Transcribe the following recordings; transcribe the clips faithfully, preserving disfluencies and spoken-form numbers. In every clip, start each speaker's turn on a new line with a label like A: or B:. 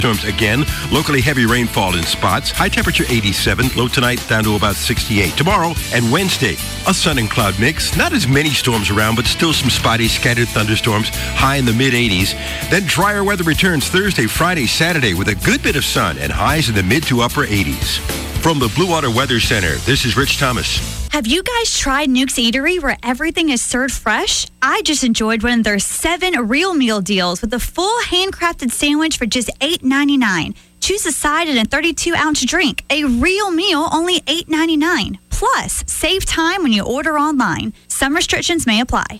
A: Storms again. Locally heavy rainfall in spots. High temperature eighty-seven. Low tonight down to about sixty-eight. Tomorrow and Wednesday, a sun and cloud mix. Not as many storms around, but still some spotty scattered thunderstorms. High in the mid eighties. Then drier weather returns Thursday, Friday, Saturday with a good bit of sun and highs in the mid to upper eighties. From the Blue Water Weather Center, this is Rich Thomas.
B: Have you guys tried Nuke's Eatery where everything is served fresh? I just enjoyed one of their seven real meal deals with a full handcrafted sandwich for just eight ninety-nine. Choose a side and a thirty-two ounce drink. A real meal, only eight ninety-nine. Plus, save time when you order online. Some restrictions may apply.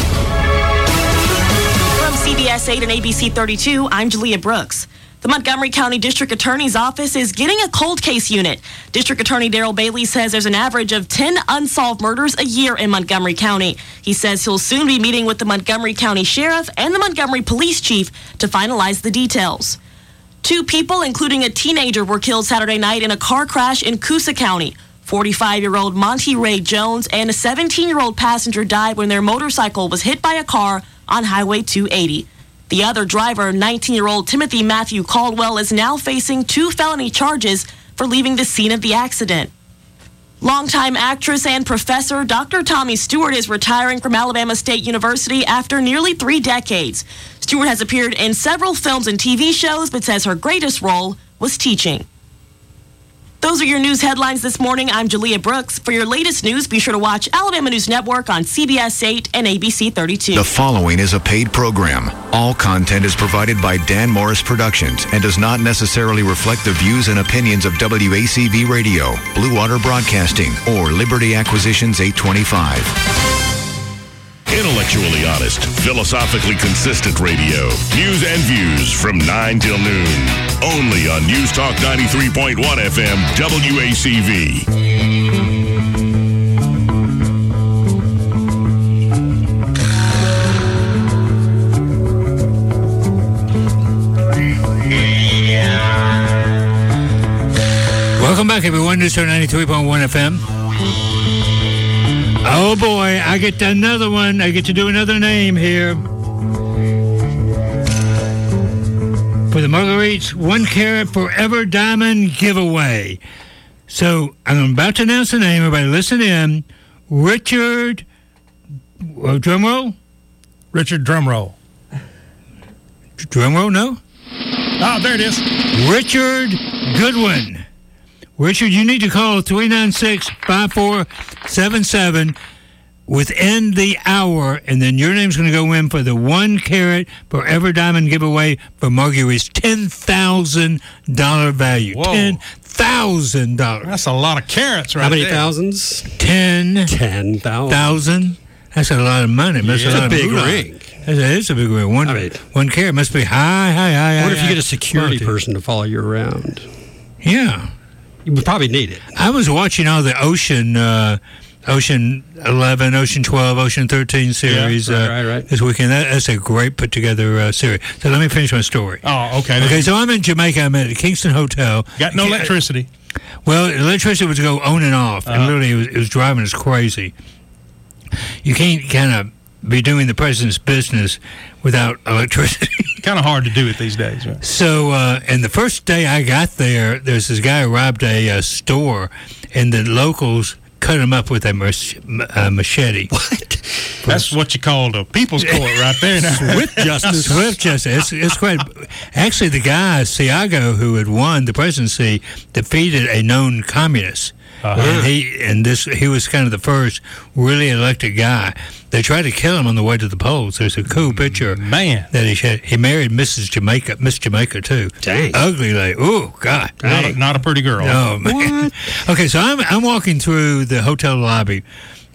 C: From C B S eight and A B C thirty-two, I'm Julia Brooks. The Montgomery County District Attorney's Office is getting a cold case unit. District Attorney Daryl Bailey says there's an average of ten unsolved murders a year in Montgomery County. He says he'll soon be meeting with the Montgomery County Sheriff and the Montgomery Police Chief to finalize the details. Two people, including a teenager, were killed Saturday night in a car crash in Coosa County. forty-five-year-old Monty Ray Jones and a seventeen-year-old passenger died when their motorcycle was hit by a car on Highway two eighty. The other driver, nineteen-year-old Timothy Matthew Caldwell, is now facing two felony charges for leaving the scene of the accident. Longtime actress and professor Doctor Tommy Stewart is retiring from Alabama State University after nearly three decades. Stewart has appeared in several films and T V shows, but says her greatest role was teaching. Those are your news headlines this morning. I'm Julia Brooks. For your latest news, be sure to watch Alabama News Network on C B S eight and A B C thirty-two.
D: The following is a paid program. All content is provided by Dan Morris Productions and does not necessarily reflect the views and opinions of W A C V Radio, Blue Water Broadcasting, or Liberty Acquisitions eight twenty-five.
E: Intellectually honest, philosophically consistent radio. News and views from nine till noon. Only on News Talk ninety-three point one F M, W A C V.
F: Welcome back, everyone. News Talk ninety-three point one F M. Oh boy, I get another one. I get to do another name here. For the Marguerite's One Carat Forever Diamond Giveaway. So I'm about to announce the name. Everybody listen in. Richard, uh, drum roll?
G: Richard Drumroll.
F: Drum roll, no?
G: Oh, there it is.
F: Richard Goodwin. Richard, you need to call three nine six, five four seven seven within the hour, and then your name's going to go in for the one carat forever diamond giveaway for Marguerite's ten thousand dollars value.
G: Whoa.
F: ten thousand dollars.
G: That's a lot of carats right
H: How many
G: there.
H: thousands?
F: ten
H: Ten thousand.
F: thousand. That's a lot of money. That's
H: Yeah.
F: a, lot
H: It's a
F: of
H: big
F: moolah.
H: ring.
F: That's a, it's a big ring. One,
H: I mean-
F: one carat must be high, high, high, high.
H: What if you
F: high
H: get a security
F: quality.
H: person to follow you around?
F: Yeah.
H: You would probably need it.
F: I was watching all the Ocean, uh, Ocean eleven, Ocean twelve, Ocean thirteen series
H: Yeah, right,
F: uh,
H: right, right.
F: this weekend. That, that's a great put together uh, series. So let me finish my story.
G: Oh, okay.
F: Okay, so I'm in Jamaica. I'm at the Kingston Hotel.
G: Got no electricity.
F: Well, electricity was go on and off, and
G: Uh-huh.
F: literally it was, it was driving us crazy. You can't kind of be doing the president's business without electricity.
G: Kind of hard to do it these days. Right?
F: So, uh, and the first day I got there, there's this guy who robbed a uh, store, and the locals cut him up with a mach- uh, machete.
H: What?
G: That's what you call the people's court right there now.
H: Swift justice.
F: Swift justice. It's, it's quite. Actually, the guy, Siago, who had won the presidency, defeated a known communist.
G: Uh-huh.
F: And he and this he was kind of the first really elected guy. They tried to kill him on the way to the polls. There's a cool picture
G: Man.
F: that he had. He married Missus Jamaica, Miss Jamaica too.
H: Dang.
F: Ugly lady. Oh God.
G: Not a, not a pretty girl.
F: Oh man. Okay, so I'm I'm walking through the hotel lobby,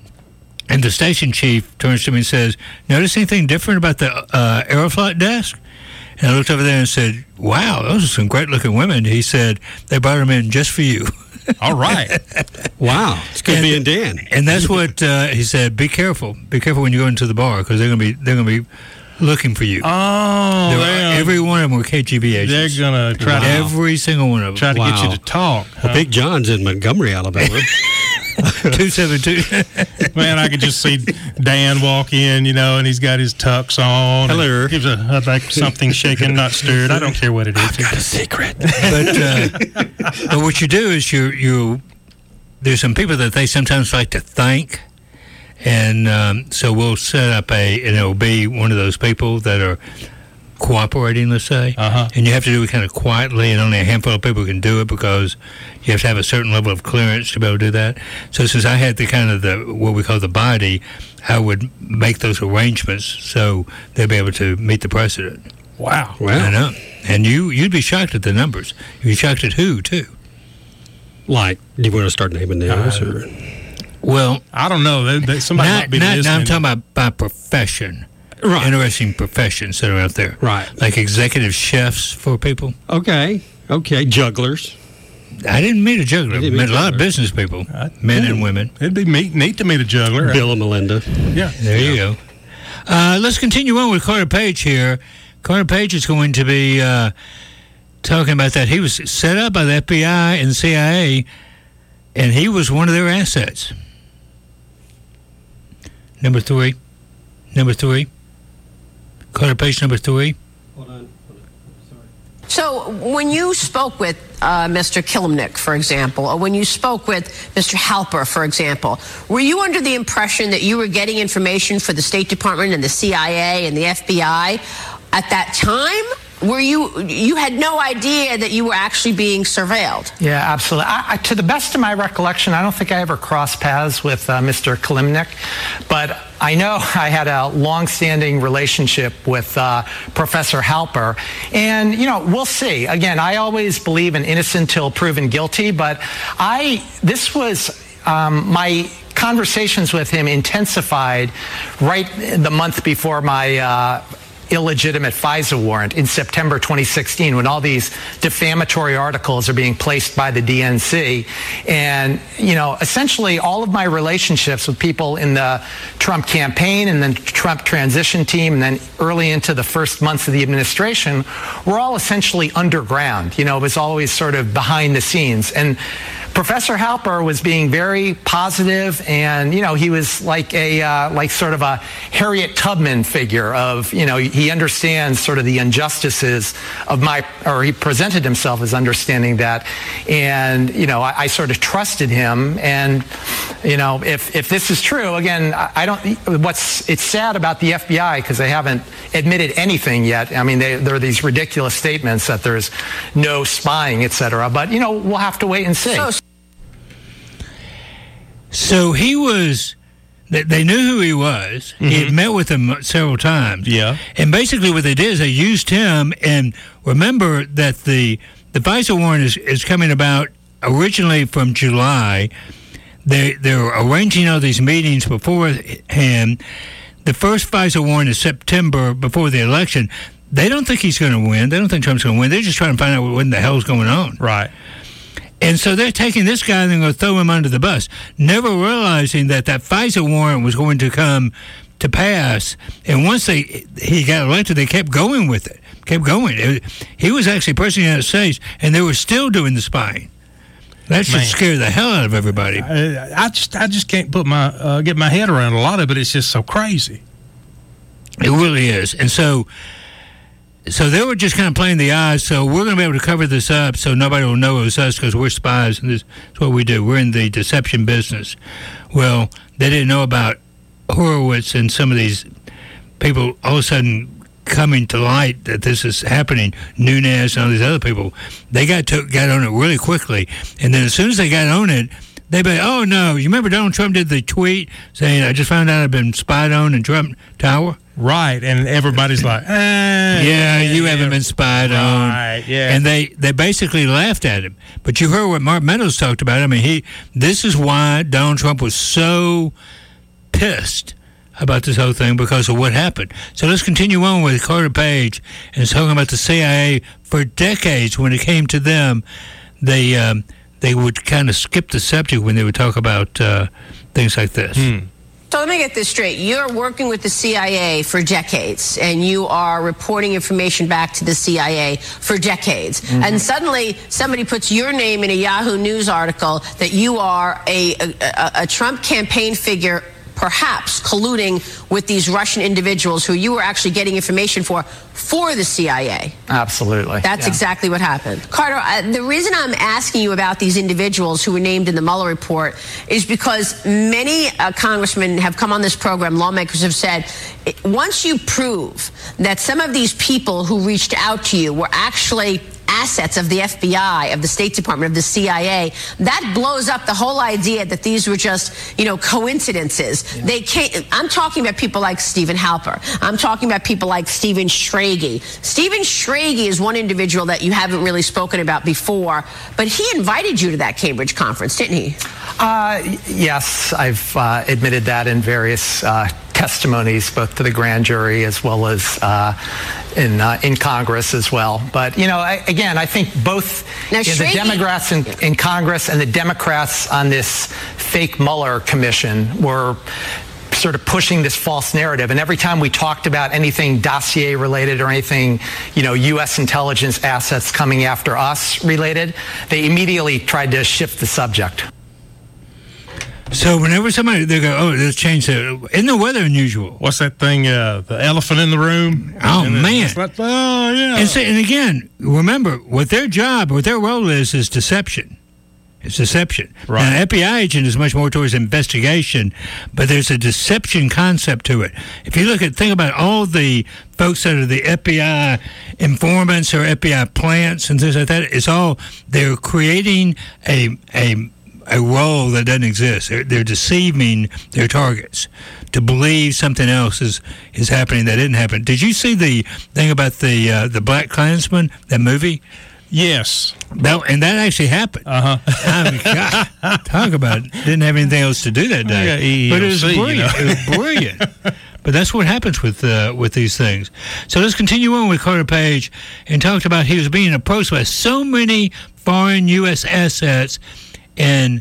F: and the station chief turns to me and says, "Notice anything different about the uh, Aeroflot desk?" And I looked over there and said, "Wow, those are some great looking women." He said, "They brought them in just for you."
G: All right.
H: Wow. It's good
F: And-
H: being Dan.
F: And that's what uh, he said. Be careful. Be careful when you go into the bar because they're gonna be they're gonna be looking for you.
G: Oh,
F: They were-
G: well,
F: every one of them were K G B agents.
G: they're going to try to
F: Every single one of them.
G: try to get you
H: Wow.
G: to talk.
H: Well,
G: huh?
H: Big John's in Montgomery, Alabama.
F: two seven two.
G: Man, I could just see Dan walk in, you know, and he's got his tux on.
H: Hello.
G: Gives a, a like something shaken, not stirred. I don't care what it is.
H: I've got a secret.
F: But, uh, but what you do is you you there's some people that they sometimes like to thank, and um, so we'll set up a and it'll be one of those people that are cooperating, let's say,
G: uh-huh.
F: and you have to do it kind of quietly, and only a handful of people can do it because you have to have a certain level of clearance to be able to do that. So since I had the kind of the what we call the body, I would make those arrangements so they'll be able to meet the precedent.
G: Wow.
H: Wow.
F: I know. And you, you'd be shocked at the numbers. You'd be shocked at who, too.
H: Like, do you want to start naming names?
G: Uh,
H: or?
F: Well,
G: I don't know. They, they, somebody
F: not,
G: might be
F: not,
G: listening.
F: now I'm talking about by profession.
H: Right.
F: Interesting professions that are out there.
H: Right.
F: Like executive chefs for people.
H: Okay. Okay. Jugglers.
F: I didn't meet a juggler. I
H: You didn't
F: met
H: meet
F: a lot
H: juggler.
F: of business people,
G: Uh,
F: men
G: cool.
F: and women.
G: It'd be neat, neat to meet a juggler.
H: Bill and Melinda.
G: Yeah.
F: There you go. Uh, let's continue on with Carter Page here. Carter Page is going to be uh, talking about that. He was set up by the F B I and the C I A, and he was one of their assets. Number three. Number three. Carter Page, number three.
H: Hold on.
I: So when you spoke with uh, Mister Kilimnik, for example, or when you spoke with Mister Halper, for example, were you under the impression that you were getting information for the State Department and the C I A and the F B I at that time? Were you, you had no idea that you were actually being surveilled?
J: Yeah, absolutely. I, I, to the best of my recollection, I don't think I ever crossed paths with uh, Mister Kilimnik, but I know I had a long-standing relationship with uh, Professor Halper, and, you know, we'll see. Again, I always believe in innocent till proven guilty, but I, this was um, my conversations with him intensified right the month before my uh, illegitimate FISA warrant in September twenty sixteen, when all these defamatory articles are being placed by the D N C. And, you know, essentially all of my relationships with people in the Trump campaign and then Trump transition team and then early into the first months of the administration were all essentially underground. You know, it was always sort of behind the scenes. And Professor Halper was being very positive, and, you know, he was like a, uh, like sort of a Harriet Tubman figure of, you know, he understands sort of the injustices of my, or he presented himself as understanding that. And, you know, I, I sort of trusted him. And, you know, if, if this is true, again, I, I don't, what's, it's sad about the F B I because they haven't admitted anything yet. I mean, they, there are these ridiculous statements that there's no spying, et cetera. But, you know, we'll have to wait and see.
I: So,
F: So he was, they, they knew who he was.
G: Mm-hmm.
F: He had met with him several times.
G: Yeah.
F: And basically what they did is they used him, and remember that the, the FISA warrant is, is coming about originally from July. They, they're arranging all these meetings beforehand. The first FISA warrant is September before the election. They don't think he's going to win. They don't think Trump's going to win. They're just trying to find out what in the hell's going on.
G: Right.
F: And so they're taking this guy and they're going to throw him under the bus, never realizing that that FISA warrant was going to come to pass. And once they he got elected, they kept going with it, kept going. It, he was actually president of the United States, and they were still doing the spying. That should
G: Man.
F: scare the hell out of everybody.
G: I, I just I just can't put my uh, get my head around a lot of it. It's just so crazy.
F: It really is. And so so they were just kind of playing the odds. So we're going to be able to cover this up so nobody will know it was us because we're spies, and this is what we do. We're in the deception business. Well, they didn't know about Horowitz and some of these people all of a sudden coming to light that this is happening. Nunes and all these other people, they got to, got on it really quickly. And then as soon as they got on it, they be, oh, no, you remember Donald Trump did the tweet saying, I just found out I've been spied on in Trump Tower?
G: Right, and everybody's like, eh,
F: yeah,
G: yeah,
F: you
G: yeah.
F: haven't been spied on.
G: Right, yeah.
F: And they, they basically laughed at him. But you heard what Mark Meadows talked about. I mean, he this is why Donald Trump was so pissed about this whole thing, because of what happened. So let's continue on with Carter Page and talking about the C I A. For decades, when it came to them, they um, they would kind of skip the subject when they would talk about uh, things like this.
G: Hmm.
I: So let me get this straight. You're working with the C I A for decades, and you are reporting information back to the C I A for decades. Mm-hmm. And suddenly somebody puts your name in a Yahoo News article that you are a, a, a Trump campaign figure, perhaps colluding with these Russian individuals who you were actually getting information for, for the C I A.
J: Absolutely.
I: That's
J: yeah.
I: exactly what happened. Carter, uh, the reason I'm asking you about these individuals who were named in the Mueller report is because many uh, congressmen have come on this program, lawmakers have said, once you prove that some of these people who reached out to you were actually assets of the F B I, of the State Department, of the C I A, that blows up the whole idea that these were just, you know, coincidences. Yeah. They can't, I'm talking about people like Stephen Halper. I'm talking about people like Stephen Schrage. Stephen Schrage is one individual that you haven't really spoken about before, but he invited you to that Cambridge conference, didn't he?
J: Uh, yes, I've uh, admitted that in various uh, testimonies, both to the grand jury as well as uh, in uh, in Congress as well. But, you know, I, again, I think both
I: now,
J: you know, the Democrats in, in Congress and the Democrats on this fake Mueller commission were sort of pushing this false narrative. And every time we talked about anything dossier related or anything, you know, U S intelligence assets coming after us related, they immediately tried to shift the subject.
F: So whenever somebody, they go, oh, let's change it. Isn't the weather unusual?
G: What's that thing, uh, the elephant in the room?
F: Oh,
G: and
F: man.
G: It's like, oh, yeah.
F: And, so, and again, remember, what their job, what their role is, is deception. It's deception.
G: Right.
F: Now, an F B I agent is much more towards investigation, but there's a deception concept to it. If you look at, think about all the folks that are the F B I informants or F B I plants and things like that, it's all, they're creating a, a, a role that doesn't exist. They're, they're deceiving their targets to believe something else is, is happening that didn't happen. Did you see the thing about the uh, the Black Klansman, that movie?
G: Yes.
F: That, and that actually happened.
G: Uh-huh.
F: I mean, God, talk about it. Didn't have anything else to do that day.
G: Yeah,
F: but it was brilliant. You know? It was brilliant. But that's what happens with uh, with these things. So let's continue on with Carter Page and talked about he was being approached by so many foreign U S assets, and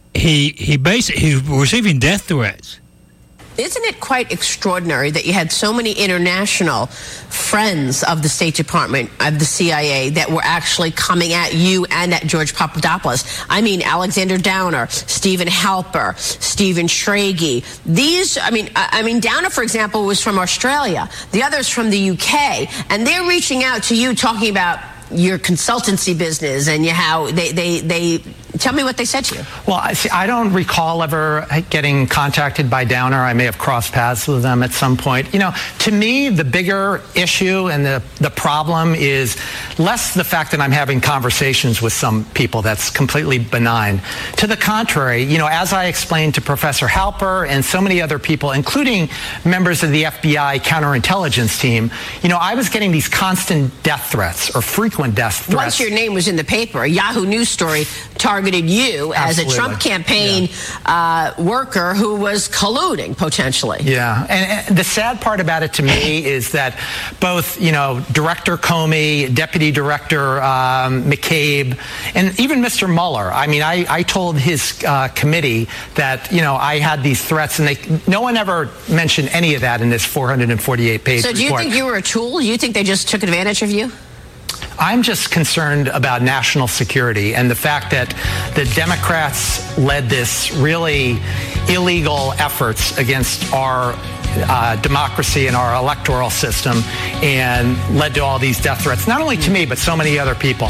F: he he basically he was receiving death threats.
I: Isn't it quite extraordinary that you had so many international friends of the State Department, of the C I A, that were actually coming at you and at George Papadopoulos? I mean, Alexander Downer, Stephen Halper, Stephen Schrage. These, I mean, I, I mean, Downer, for example, was from Australia. The others from the U K. And they're reaching out to you talking about your consultancy business and you, how they, they, they, tell me what they said to you.
J: Well, I, see, I don't recall ever getting contacted by Downer. I may have crossed paths with them at some point. You know, to me, the bigger issue and the, the problem is less the fact that I'm having conversations with some people. That's completely benign. To the contrary, you know, as I explained to Professor Halper and so many other people, including members of the F B I counterintelligence team, you know, I was getting these constant death threats or frequent death threats.
I: Once your name was in the paper, a Yahoo News story targeted you as
J: Absolutely.
I: a Trump campaign yeah. uh, worker who was colluding potentially.
J: Yeah, and, and the sad part about it to me is that both, you know, Director Comey, Deputy Director um, McCabe, and even Mister Mueller. I mean, I, I told his uh, committee that, you know, I had these threats, and they no one ever mentioned any of that in this four hundred forty-eight page
I: report. So do you
J: report.
I: think you were a tool? Do you think they just took advantage of you?
J: I'm just concerned about national security and the fact that the Democrats led this really illegal efforts against our uh, democracy and our electoral system and led to all these death threats, not only to me, but so many other people.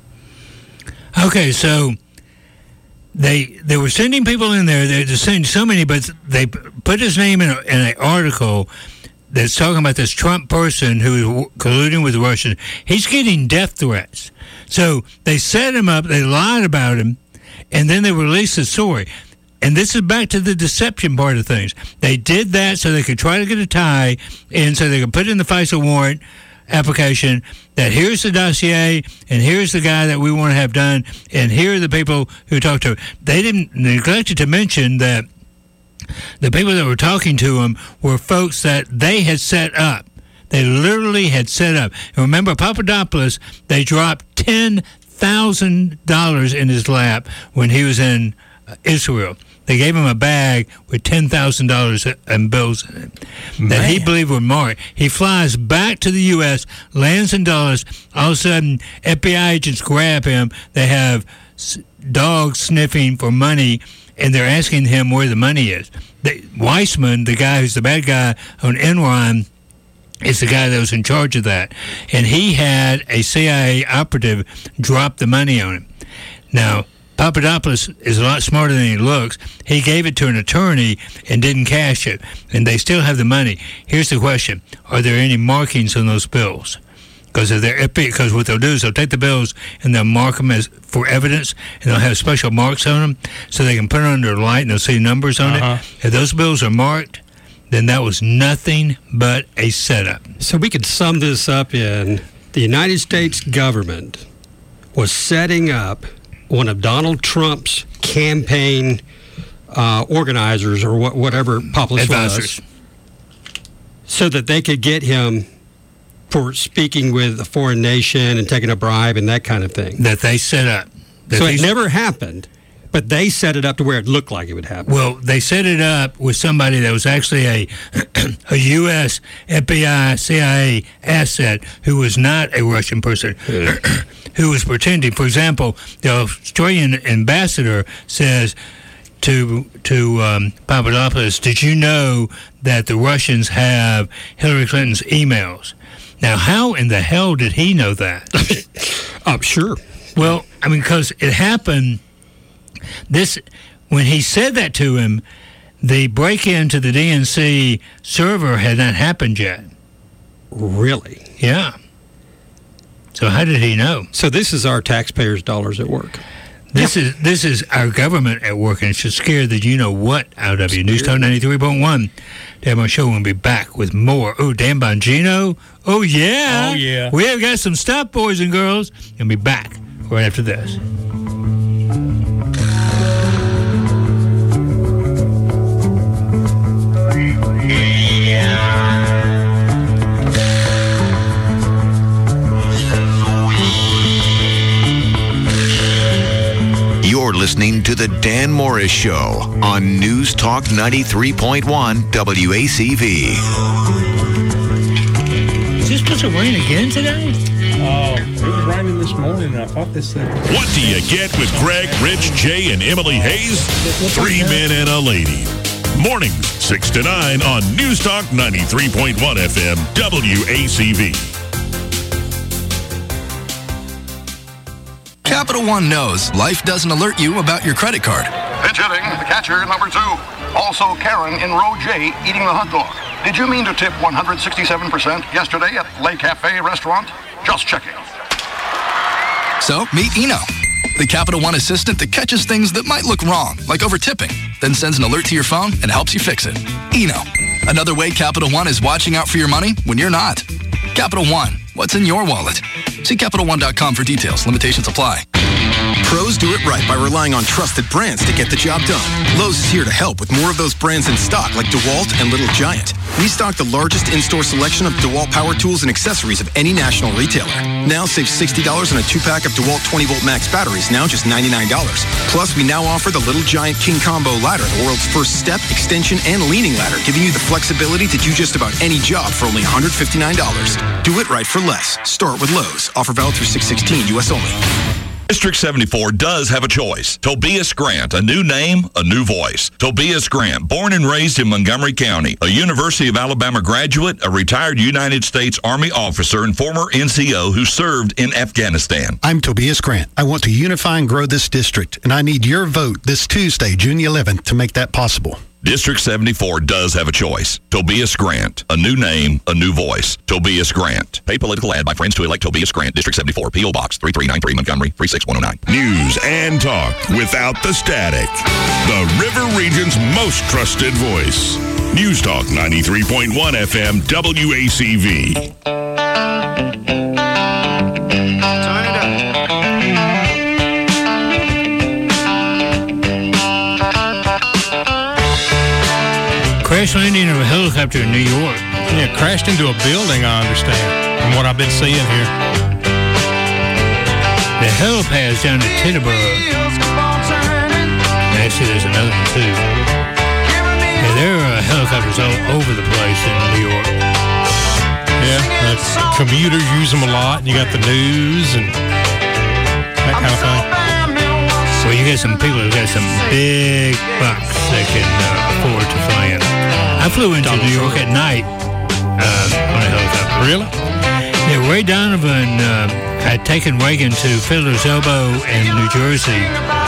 F: Okay, so they they were sending people in there. They're sending so many, but they put his name in, a, in an article that's talking about this Trump person who is colluding with the Russians. He's getting death threats. So they set him up, they lied about him, and then they released the story. And this is back to the deception part of things. They did that so they could try to get a tie in, so they could put in the FISA warrant application that here's the dossier, and here's the guy that we want to have done, and here are the people who talked to him. They didn't neglected to mention that the people that were talking to him were folks that they had set up. They literally had set up. And remember, Papadopoulos, they dropped ten thousand dollars in his lap when he was in Israel. they gave him a bag with ten thousand dollars in bills in it that
G: Man.
F: he believed were marked. He flies back to the U S, lands in Dallas. All of a sudden, F B I agents grab him. They have s- dogs sniffing for money, and they're asking him where the money is. The, Weissman, the guy who's the bad guy on Enron, is the guy that was in charge of that. And he had a C I A operative drop the money on him. Now, Papadopoulos is a lot smarter than he looks. He gave it to an attorney and didn't cash it, and they still have the money. Here's the question. Are there any markings on those bills? Because if they're because what they'll do is they'll take the bills and they'll mark them as for evidence, and they'll have special marks on them so they can put it under light and they'll see numbers on
G: Uh-huh.
F: it. If those bills are marked, then that was nothing but a setup.
H: So we could sum this up in the United States government was setting up one of Donald Trump's campaign uh, organizers or wh- whatever Populist
F: Advisors.
H: was, so that they could get him for speaking with a foreign nation and taking a bribe and that kind of thing.
F: That they set up. That
H: So
F: they
H: it never happened, but they set it up to where it looked like it would happen.
F: Well, they set it up with somebody that was actually a a U S F B I C I A asset who was not a Russian person, who was pretending. For example, the Australian ambassador says to to um, Papadopoulos, "Did you know that the Russians have Hillary Clinton's emails?" Now, how in the hell did he know that?
H: I'm sure.
F: Well, I mean, because it happened. This, when he said that to him, the break-in to the D N C server had not happened yet.
H: Really?
F: Yeah. So how did he know?
H: So this is our taxpayers' dollars at work.
F: This is this is our government at work, and it should scare the you know what out of you. News Talk ninety-three point one. Dan Mo Show will be back with more. Oh, Dan Bongino. Oh yeah.
G: Oh, yeah.
F: We have got some stuff, boys and girls. And be back right after this.
D: You're listening to The Dan Morris Show on News Talk ninety-three point one W A C V.
F: Is this supposed to rain again today?
G: Oh, it was raining this morning, and I thought this thing.
E: What do you get with Greg, Rich, Jay, and Emily Hayes? Three men and a lady. Mornings, six to nine on News Talk ninety-three point one F M W A C V.
K: Capital One knows life doesn't alert you about your credit card.
L: Pitch hitting, the catcher, number two. Also, Karen in row J eating the hot dog. Did you mean to tip one hundred sixty-seven percent yesterday at Le Cafe restaurant? Just checking.
K: So, meet Eno, the Capital One assistant that catches things that might look wrong, like over tipping, then sends an alert to your phone and helps you fix it. Eno, another way Capital One is watching out for your money when you're not. Capital One, what's in your wallet? See Capital One dot com for details. Limitations apply.
M: Pros do it right by relying on trusted brands to get the job done. Lowe's is here to help with more of those brands in stock like DeWalt and Little Giant. We stock the largest in-store selection of DeWalt power tools and accessories of any national retailer. Now save sixty dollars on a two-pack of DeWalt twenty volt max batteries, now just ninety-nine dollars. Plus, we now offer the Little Giant King Combo ladder, the world's first step, extension, and leaning ladder, giving you the flexibility to do just about any job for only one hundred fifty-nine dollars. Do it right for less. Start with Lowe's. Offer valid through six sixteen, U S only.
E: District seventy-four does have a choice. Tobias Grant, a new name, a new voice. Tobias Grant, born and raised in Montgomery County, a University of Alabama graduate, a retired United States Army officer, and former N C O who served in Afghanistan.
N: I'm Tobias Grant. I want to unify and grow this district, and I need your vote this Tuesday, June the eleventh, to make that possible.
E: District seventy-four does have a choice. Tobias Grant, a new name, a new voice. Tobias Grant. Paid political ad by friends to elect Tobias Grant, District seventy-four, P O Box three three nine three, Montgomery three six one oh nine. News and talk without the static. The River Region's most trusted voice. News Talk ninety-three point one F M W A C V.
F: Crash landing of a helicopter in New York.
G: Yeah, crashed into a building, I understand, from what I've been seeing here.
F: The helipad's down to Teterboro. Now, actually, there's another one, too. Yeah, there are helicopters all over the place in New York.
G: Yeah, that's, commuters use them a lot. And you got the news and that kind of thing.
F: Well, you got some people who got some big bucks that can uh, afford to fly in. I flew into Donald New York Trump. at night uh, on a helicopter.
G: Really?
F: Yeah, Ray Donovan uh, had taken Reagan to Fiddler's Elbow in New Jersey,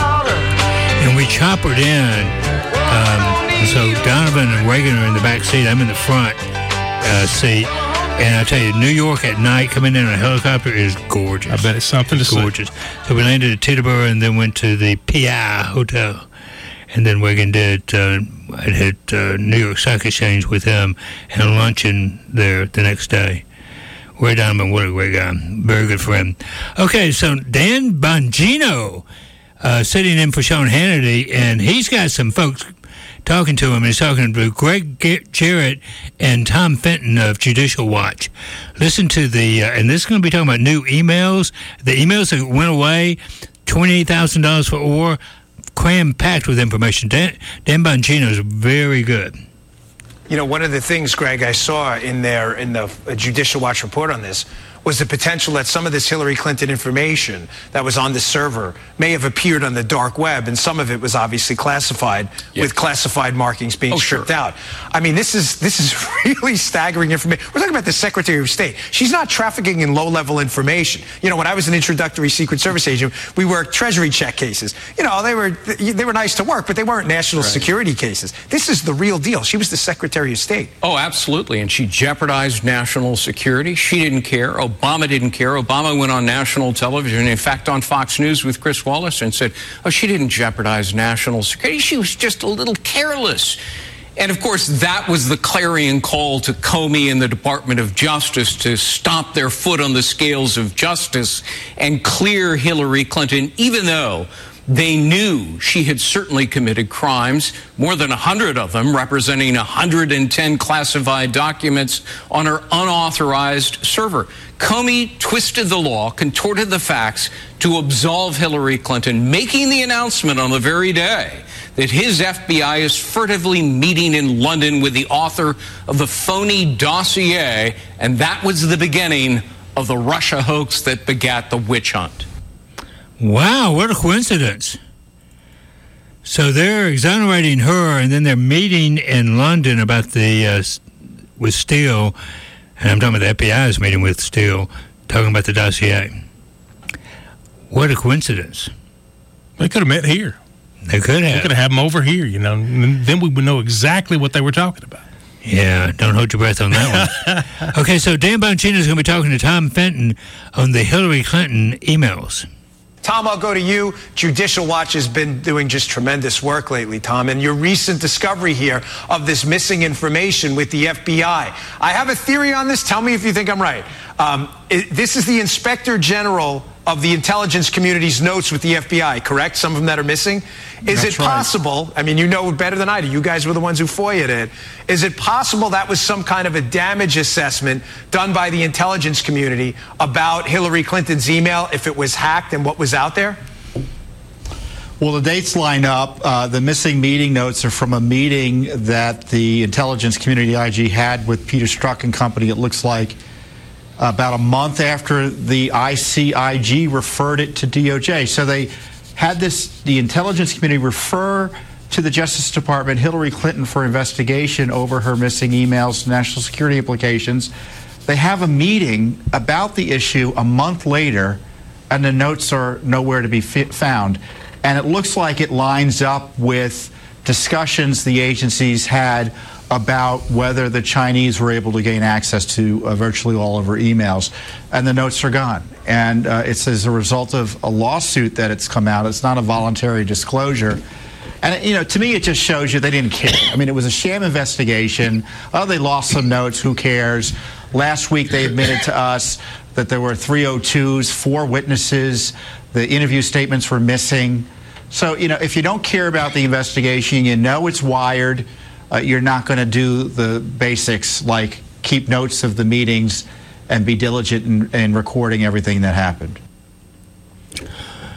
F: and we choppered in. Um, and so Donovan and Reagan are in the back seat. I'm in the front uh, seat. And I tell you, New York at night, coming in on a helicopter is gorgeous.
G: I bet it's something to see.
F: Gorgeous. So we landed at Teterboro and then went to the P I Hotel. And then Reagan did, uh, I hit uh, New York Stock Exchange with him and luncheon there the next day. Ray Donovan, what a great guy. Very good friend. Okay, so Dan Bongino uh, sitting in for Sean Hannity, and he's got some folks talking to him. He's talking to Greg Jarrett and Tom Fenton of Judicial Watch. Listen to the, uh, and this is going to be talking about new emails. The emails that went away, twenty-eight thousand dollars for Orr, cram-packed with information. Dan, Dan Bongino is very good.
O: You know, one of the things, Greg, I saw in there in the uh, Judicial Watch report on this was the potential that some of this Hillary Clinton information that was on the server may have appeared on the dark web, and some of it was obviously classified, yes, with classified markings being oh, stripped sure. out. I mean, this is this is really staggering information. We're talking about the Secretary of State. She's not trafficking in low-level information. You know, when I was an introductory Secret Service agent, we worked Treasury check cases. You know, they were they were nice to work, but they weren't national right. security cases. This is the real deal. She was the Secretary of State.
P: Oh, absolutely, and she jeopardized national security. She didn't care. Obama didn't care. Obama went on national television, in fact, on Fox News with Chris Wallace, and said, oh, she didn't jeopardize national security. She was just a little careless. And, of course, that was the clarion call to Comey and the Department of Justice to stomp their foot on the scales of justice and clear Hillary Clinton, even though they knew she had certainly committed crimes, more than one hundred of them, representing one hundred ten classified documents on her unauthorized server. Comey twisted the law, contorted the facts to absolve Hillary Clinton, making the announcement on the very day that his F B I is furtively meeting in London with the author of the phony dossier, and that was the beginning of the Russia hoax that begat the witch hunt.
F: Wow, what a coincidence. So they're exonerating her, and then they're meeting in London about the, uh, with Steele, and I'm talking about the F B I's meeting with Steele, talking about the dossier. What a coincidence.
G: They could have met here.
F: They could have.
G: They could have had them over here, you know, and then we would know exactly what they were talking about.
F: Yeah, don't hold your breath on that one. Okay, so Dan Bongino is going to be talking to Tom Fenton on the Hillary Clinton emails.
O: Tom, I'll go to you. Judicial Watch has been doing just tremendous work lately, Tom, and your recent discovery here of this missing information with the F B I. I have a theory on this. Tell me if you think I'm right. Um, it, this is the Inspector General of the intelligence community's notes with the F B I, correct? Some of them that are missing. Is That's it possible, right. I mean, you know better than I do, you guys were the ones who F O I A'd it. Is it possible that was some kind of a damage assessment done by the intelligence community about Hillary Clinton's email, if it was hacked and what was out there?
Q: Well, the dates line up. Uh, the missing meeting notes are from a meeting that the intelligence community I G had with Peter Strzok and company, it looks like, about a month after the I C I G referred it to D O J. So they had this, the intelligence community refer to the Justice Department Hillary Clinton for investigation over her missing emails, national security implications. They have a meeting about the issue a month later, and the notes are nowhere to be found. And it looks like it lines up with discussions the agencies had about whether the Chinese were able to gain access to uh, virtually all of her emails, and the notes are gone. And uh, it's as a result of a lawsuit that it's come out. It's not a voluntary disclosure. And, you know, to me, it just shows you they didn't care. I mean, it was a sham investigation. Oh, they lost some notes. Who cares? Last week, they admitted to us that there were three oh twos, four witnesses. The interview statements were missing. So, you know, if you don't care about the investigation, you know it's wired. Uh, you're not going to do the basics like keep notes of the meetings and be diligent in, in recording everything that happened.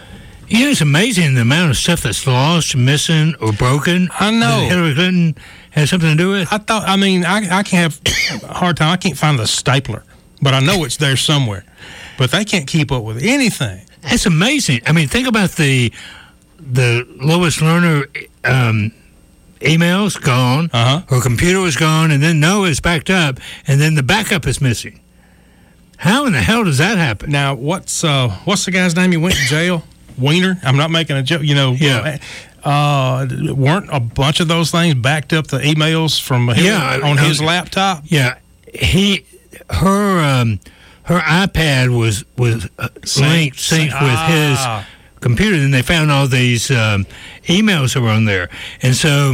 F: You know, it's amazing the amount of stuff that's lost, missing, or broken.
G: I know.
F: That Hillary Clinton has something to do with.
G: I thought, I mean, I, I can't have a hard time. I can't find the stapler, but I know it's there somewhere. But they can't keep up with anything.
F: That's amazing. I mean, think about the the Lois Lerner um, emails gone.
G: Uh-huh.
F: Her computer was gone, and then Noah's backed up, and then the backup is missing. How in the hell does that happen?
G: Now, what's uh, what's the guy's name? He went to jail. Wiener. I'm not making a joke. You know.
F: Yeah.
G: Uh, weren't a bunch of those things backed up the emails from Hillary
F: yeah,
G: on
F: uh,
G: his laptop?
F: Yeah. He, her, um, her iPad was was uh, linked, synced with
G: ah.
F: his computer. Then they found all these um, emails that were on there, and so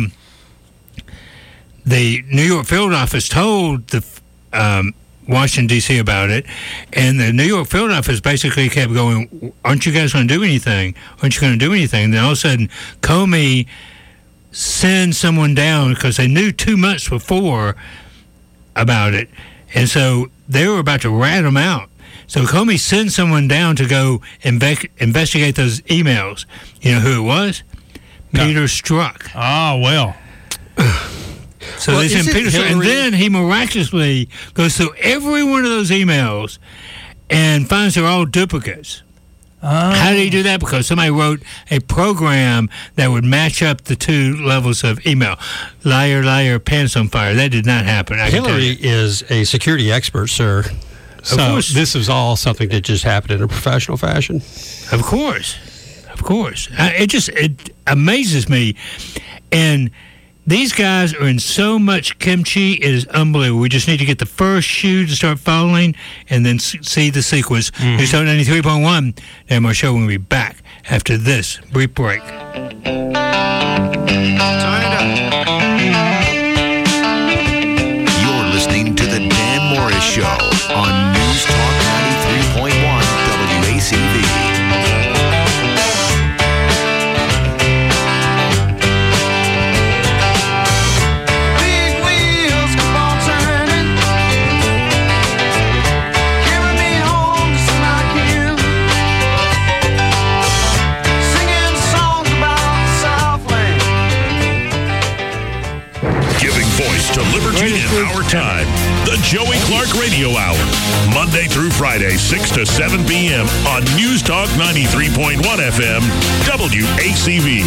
F: the New York field office told the um, Washington, D C about it, and the New York field office basically kept going, aren't you guys going to do anything? Aren't you going to do anything? And then all of a sudden, Comey sends someone down because they knew too much before about it, and so they were about to rat them out. So Comey sends someone down to go inve- investigate those emails. You know who it was?
G: No.
F: Peter Strzok.
G: Oh, well.
F: So
H: Well,
F: they sent
H: isn't
F: Peter Strzok, and
H: Hillary-
F: then he miraculously goes through every one of those emails and finds they're all duplicates. How did he do that? Because somebody wrote a program that would match up the two levels of email. Liar, liar, pants on fire. That did not happen. I can tell
H: Hillary
F: you.
H: is a security expert, sir. So
F: course.
H: this is all something that just happened in a professional fashion.
F: Of course. Of course. Uh, It just it amazes me. And these guys are in so much kimchi, it is unbelievable. We just need to get the first shoe to start falling and then s- see the sequence.
G: Mm-hmm.
F: News Talk ninety-three point one. And our show will be back after this brief break.
D: You're listening to The Dan Morris Show on News Talk ninety-three point one W A C V.
E: Giving voice to liberty in our time. The Joey Clark Radio Hour. Monday through Friday, six to seven p.m. on News Talk ninety-three point one F M, W A C V.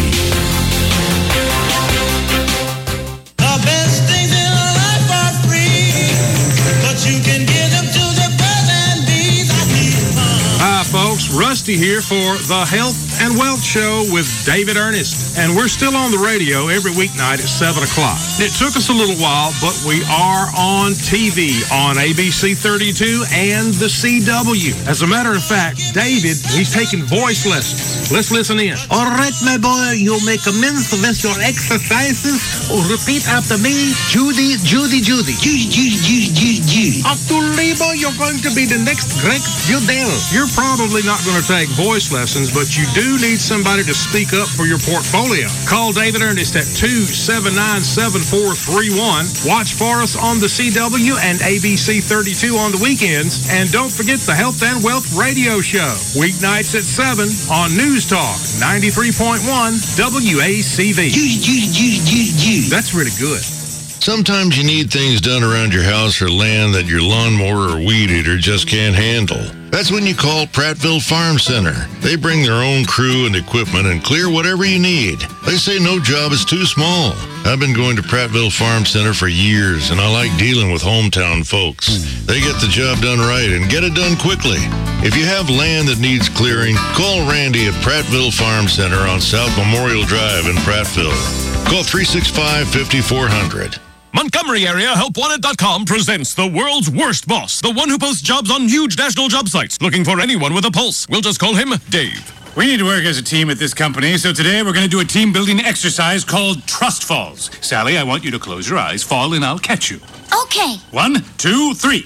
R: The best things in life are free, but you can give them to the birds and bees. I need mine.
S: Hi, folks. Rusty here for the Health and Wealth Show with David Ernest. And we're still on the radio every weeknight at seven o'clock. It took us a little while, but we are on T V on A B C thirty-two and the C W. As a matter of fact, David, he's taking voice lessons. Let's listen in.
R: All right, my boy, you make commence with your exercises. Repeat after me. Judy, Judy, Judy. Judy, Judy, Judy, Judy, Judy. Abdul-Libo, you're going to be the next Greg Judel.
S: You're probably not going to take voice lessons, but you do need somebody to speak up for your portfolio. Call David Ernest at two seven nine, seven four three one. Watch for us on the C W and A B C thirty-two on the weekends. And don't forget the Health and Wealth Radio Show. Weeknights at seven on News Talk ninety-three point one W A C V.
R: Judy, Judy, Judy, Judy, Judy.
S: That's really good.
T: Sometimes you need things done around your house or land that your lawnmower or weed eater just can't handle. That's when you call Prattville Farm Center. They bring their own crew and equipment and clear whatever you need. They say no job is too small. I've been going to Prattville Farm Center for years, and I like dealing with hometown folks. They get the job done right and get it done quickly. If you have land that needs clearing, call Randy at Prattville Farm Center on South Memorial Drive in Prattville. Call three six five, five four zero zero.
U: Montgomery Area Help Wanted dot com presents the world's worst boss, the one who posts jobs on huge national job sites, looking for anyone with a pulse. We'll just call him Dave.
V: We need to work as a team at this company, so today we're going to do a team-building exercise called Trust Falls. Sally, I want you to close your eyes, fall, and I'll catch you.
W: Okay.
V: One, two, three.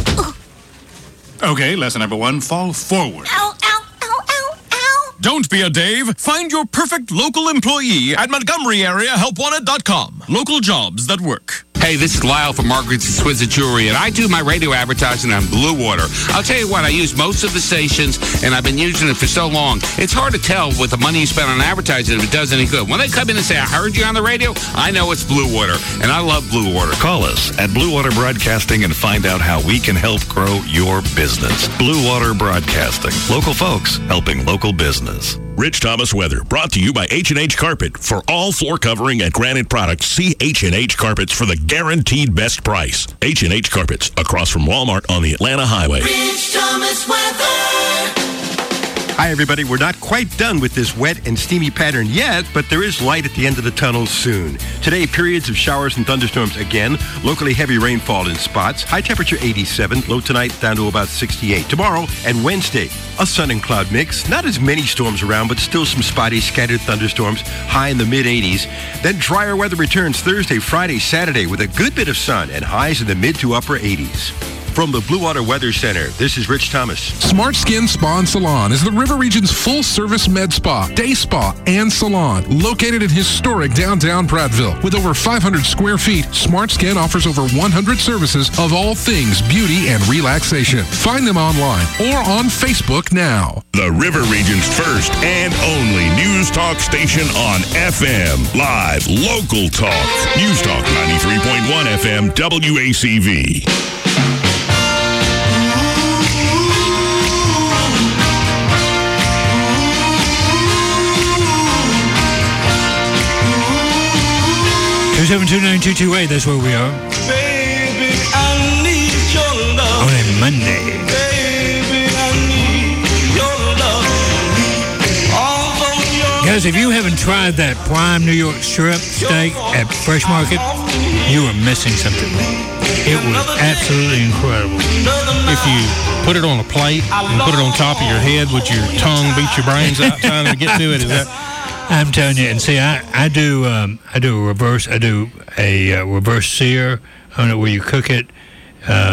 V: Okay, lesson number one, fall forward.
W: Ow, ow, ow, ow, ow.
U: Don't be a Dave. Find your perfect local employee at Montgomery Area Help Wanted dot com. Local jobs that work.
A: Hey, this is Lyle from Margaret's Exquisite Jewelry, and I do my radio advertising on Blue Water. I'll tell you what, I use most of the stations, and I've been using it for so long. It's hard to tell with the money you spend on advertising if it does any good. When they come in and say, I heard you on the radio, I know it's Blue Water, and I love Blue Water.
B: Call us at Blue Water Broadcasting and find out how we can help grow your business. Blue Water Broadcasting. Local folks helping local business.
E: Rich Thomas Weather, brought to you by H and H Carpet. For all floor covering and granite products, see H and H Carpets for the guaranteed best price. H and H Carpets, across from Walmart on the Atlanta Highway.
C: Rich Thomas Weather.
X: Hi, everybody. We're not quite done with this wet and steamy pattern yet, but there is light at the end of the tunnel soon. Today, periods of showers and thunderstorms again. Locally heavy rainfall in spots. High temperature eighty-seven. Low tonight down to about sixty-eight. Tomorrow and Wednesday, a sun and cloud mix. Not as many storms around, but still some spotty scattered thunderstorms. High in the mid-eighties. Then drier weather returns Thursday, Friday, Saturday with a good bit of sun and highs in the mid to upper eighties. From the Blue Water Weather Center, this is Rich Thomas.
Y: Smart Skin Spa and Salon is the River Region's full-service med spa, day spa, and salon, located in historic downtown Prattville. With over five hundred square feet, Smart Skin offers over one hundred services of all things beauty and relaxation. Find them online or on Facebook now.
E: The River Region's first and only news talk station on F M. Live, local talk. News Talk ninety-three point one F M, W A C V.
F: two seven two nine two two eight, that's where we are.
C: Baby, I need your love.
F: On a Monday.
C: Baby, I need your love. Although you're
F: Guys, if you haven't tried that prime New York strip steak at Fresh Market, you are missing something. It was absolutely incredible.
G: If you put it on a plate and put it on top of your head, would your tongue beat your brains out trying to get to it? Is that...
F: I'm telling you, and see, I, I do um, I do a reverse I do a uh, reverse sear on it where you cook it uh,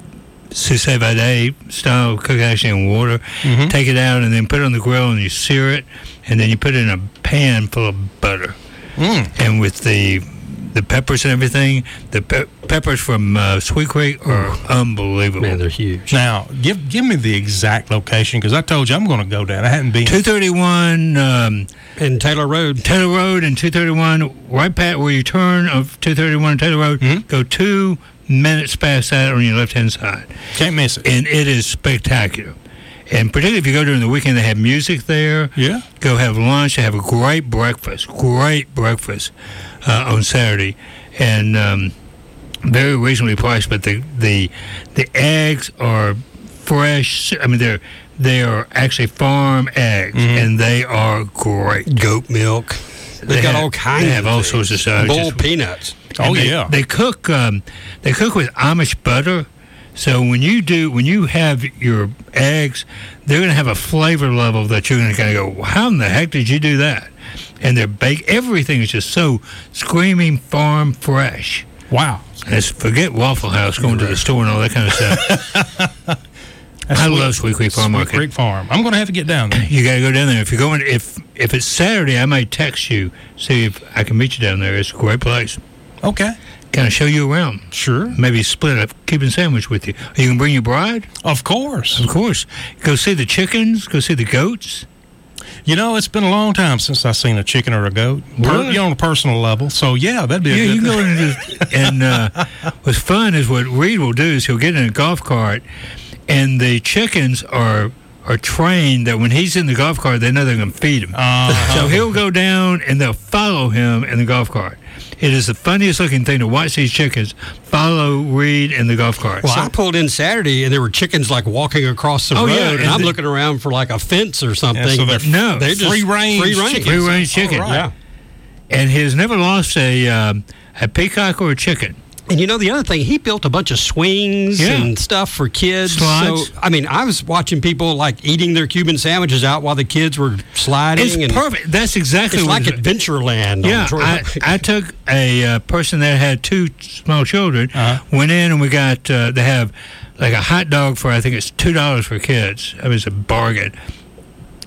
F: sauce vide style, cook it actually in water, mm-hmm. take it out and then put it on the grill and you sear it, and then you put it in a pan full of butter, mm. and with the the peppers and everything, the pe- peppers from uh, Sweet Creek are unbelievable.
H: Man, they're huge.
G: Now, give give me the exact location, because I told you I'm going to go down. I hadn't been.
F: two thirty-one um,
H: in Taylor Road.
F: Taylor Road and two thirty-one, right past where you turn of two thirty-one and Taylor Road, mm-hmm. go two minutes past that on your left-hand side.
G: Can't miss it.
F: And it is spectacular. And particularly if you go during the weekend, they have music there.
G: Yeah.
F: Go have lunch. They have a great breakfast. Great breakfast uh, on Saturday. And um, very reasonably priced, but the, the the eggs are fresh. I mean, they're they are actually farm eggs, mm-hmm. and they are great.
H: Goat milk. They've
F: They
H: got
F: have,
H: all kinds
F: They have
H: of
F: all
H: things.
F: sorts of stuff.
H: Bowl
F: Just-
H: peanuts.
F: and
G: Oh,
F: they,
G: yeah.
F: They cook. Um, they cook with Amish butter. So when you do, when you have your eggs, they're going to have a flavor level that you're going to kind of go, how in the heck did you do that? And they're baked. Everything is just so screaming farm fresh.
G: Wow.
F: And it's, forget Waffle House, going to the store and all that kind of stuff. I
G: Sweet-
F: love Sweet Creek Farm
G: Sweet
F: Market.
G: Creek Farm. I'm going to have to get down there.
F: You got to go down there. If you're going, if if it's Saturday, I might text you, see if I can meet you down there. It's a great place.
G: Okay.
F: Kind of show you around.
G: Sure.
F: Maybe split a Cuban sandwich with you. You can bring your bride?
G: Of course.
F: Of course. Go see the chickens. Go see the goats.
G: You know, it's been a long time since I've seen a chicken or a goat. Per,
F: Really?
G: you know, on a personal level. So, yeah, that'd be a
F: Yeah,
G: good
F: you can go in and just, and uh, what's fun is what Reed will do is he'll get in a golf cart, and the chickens are are trained that when he's in the golf cart, they know they're going to feed him.
G: Uh-huh.
F: So he'll go down and they'll follow him in the golf cart. It is the funniest looking thing to watch these chickens follow Reed in the golf cart.
H: Well,
F: So-
H: I pulled in Saturday, and there were chickens like walking across the
F: Oh,
H: road,
F: yeah,
H: and,
F: and
H: I'm
F: the-
H: looking around for like a fence or something.
G: Yeah, so they're
H: but
F: no,
H: they're just
G: free range
H: free range.
G: chickens.
F: Free range chicken.
G: All right.
H: Yeah.
F: And he has never lost a um, a peacock or a chicken.
H: And you know, the other thing, he built a bunch of swings
F: Yeah.
H: and stuff for kids.
F: Slides.
H: So, I mean, I was watching people like eating their Cuban sandwiches out while the kids were sliding.
F: It's
H: and
F: perfect. That's exactly
H: It's
F: what
H: like Adventureland.
F: Yeah,
H: on Troy-
F: I, I took a uh, person that had two small children,
G: Uh-huh.
F: went in and we got, uh, they have like a hot dog for, I think it's two dollars for kids. I mean, it's a bargain.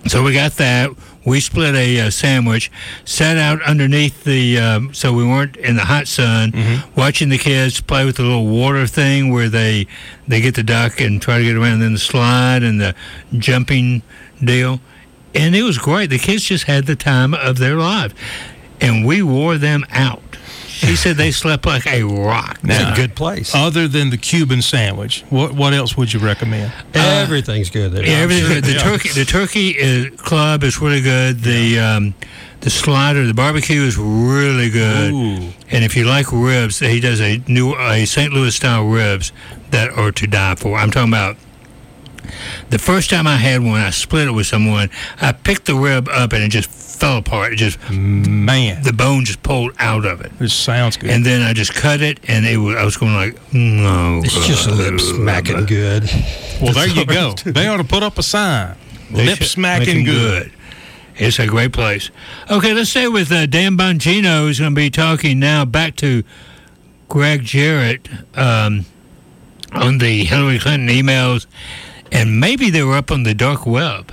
F: So we got that. We split a uh, sandwich, sat out underneath the, um, so we weren't in the hot sun, mm-hmm. watching the kids play with the little water thing where they they get the duck and try to get around, then the slide and the jumping deal. And it was great. The kids just had the time of their lives. And we wore them out. She said they slept like a rock.
G: Now,
H: a good place.
G: Other than the Cuban sandwich, what what else would you recommend?
H: Uh, Everything's good there.
F: Yeah, everything's
H: sure.
F: good. The
H: yeah.
F: turkey, the turkey is, club is really good. The um, the slider, the barbecue is really good.
G: Ooh.
F: And if you like ribs, he does a new a Saint Louis style ribs that are to die for. I'm talking about. The first time I had one, I split it with someone. I picked the rib up and it just fell apart. It just
G: man,
F: the bone just pulled out of it.
G: It sounds good.
F: And then I just cut it, and it was, I was going like, no,
H: it's uh, just lip smacking good.
G: Well, there you go. They ought to put up a sign, lip smacking good.
F: good. It's a great place. Okay, let's stay with uh, Dan Bongino, who's going to be talking now back to Greg Jarrett um, on the Hillary Clinton emails. And maybe they were up on the dark web.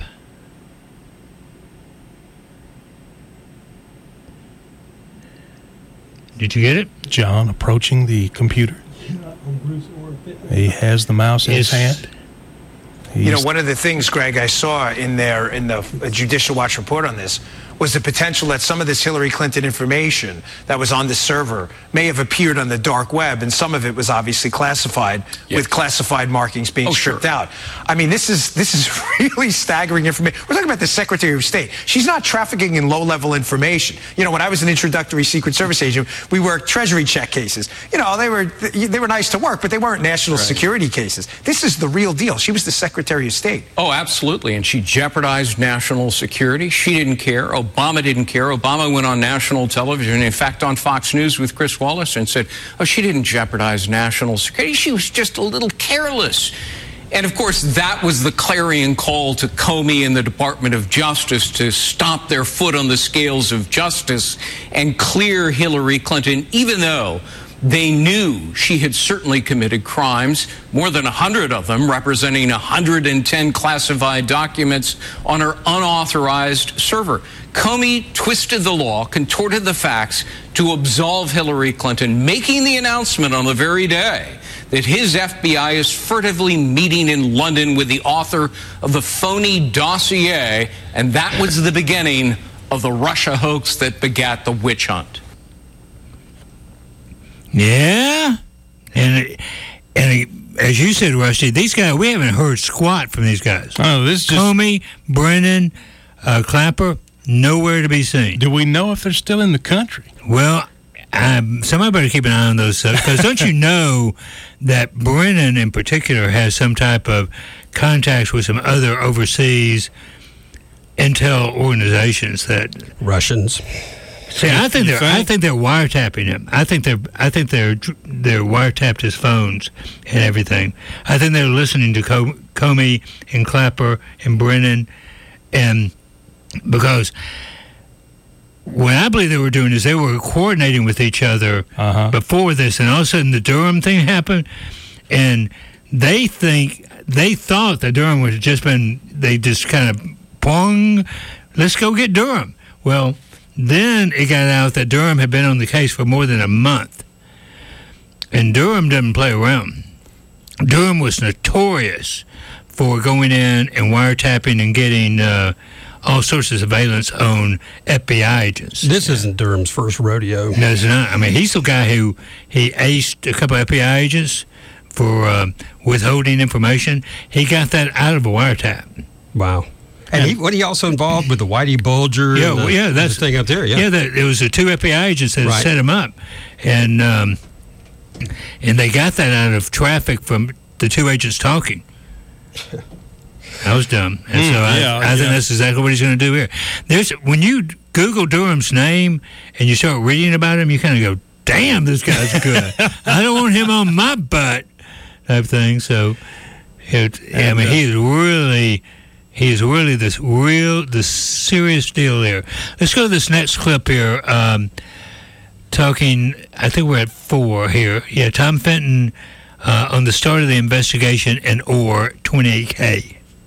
F: Did you get it?
G: John approaching the computer. He has the mouse in his hand. He's
O: you know, one of the things, Greg, I saw in there in the Judicial Watch report on this was the potential that some of this Hillary Clinton information that was on the server may have appeared on the dark web, and some of it was obviously classified yes. with classified markings being
P: oh,
O: stripped
P: sure.
O: out. I mean, this is this is really staggering information. We're talking about the Secretary of State. She's not trafficking in low-level information. You know, when I was an introductory Secret Service agent, we worked Treasury check cases. You know, they were they were nice to work, but they weren't national right. security cases. This is the real deal. She was the Secretary of State.
P: Oh, absolutely, and she jeopardized national security. She didn't care. Obama didn't care. Obama went on national television, in fact, on Fox News with Chris Wallace, and said, oh, she didn't jeopardize national security. She was just a little careless. And, of course, that was the clarion call to Comey and the Department of Justice to stomp their foot on the scales of justice and clear Hillary Clinton, even though they knew she had certainly committed crimes, more than one hundred of them, representing one hundred ten classified documents on her unauthorized server. Comey twisted the law, contorted the facts to absolve Hillary Clinton, making the announcement on the very day that his F B I is furtively meeting in London with the author of the phony dossier, and that was the beginning of the Russia hoax that begat the witch hunt.
F: Yeah, and and as you said, Rusty, these guys, we haven't heard squat from these guys.
G: Oh, this is just
F: Comey, Brennan, uh, Clapper, nowhere to be seen.
G: Do we know if they're still in the country?
F: Well, um, somebody better keep an eye on those because don't you know that Brennan in particular has some type of contacts with some other overseas intel organizations that
H: Russians.
F: See, I think they're. I think they're wiretapping him. I think they're. I think they're. They're wiretapped his phones and everything. I think they're listening to Comey and Clapper and Brennan, and because what I believe they were doing is they were coordinating with each other uh-huh. before this, and all of a sudden the Durham thing happened, and they think they thought that Durham was just been. They just kind of pong. Let's go get Durham. Well. Then it got out that Durham had been on the case for more than a month. And Durham doesn't play around. Durham was notorious for going in and wiretapping and getting uh, all sorts of surveillance on F B I agents.
H: This isn't Durham's first rodeo.
F: No, it's not. I mean, he's the guy who he aced a couple of F B I agents for uh, withholding information. He got that out of a wiretap.
H: Wow. And he, what he also involved with the Whitey Bulger?
F: Yeah,
H: and the,
F: well, yeah, that's
H: the thing up there. Yeah,
F: yeah. That, it was the two F B I agents that
H: right.
F: set him up, and um, and they got that out of traffic from the two agents talking. That was dumb, and
G: mm,
F: so I,
G: yeah,
F: I
G: yeah.
F: think that's exactly what he's going to do here. There's when you Google Durham's name and you start reading about him, you kind of go, "Damn, this guy's good. I don't want him on my butt," type thing. So, it, yeah, I mean, he is really. He's really this real, the serious deal there. Let's go to this next clip here. Um, talking, I think we're at four here. Yeah, Tom Fenton uh, on the start of the investigation in O R twenty-eight K.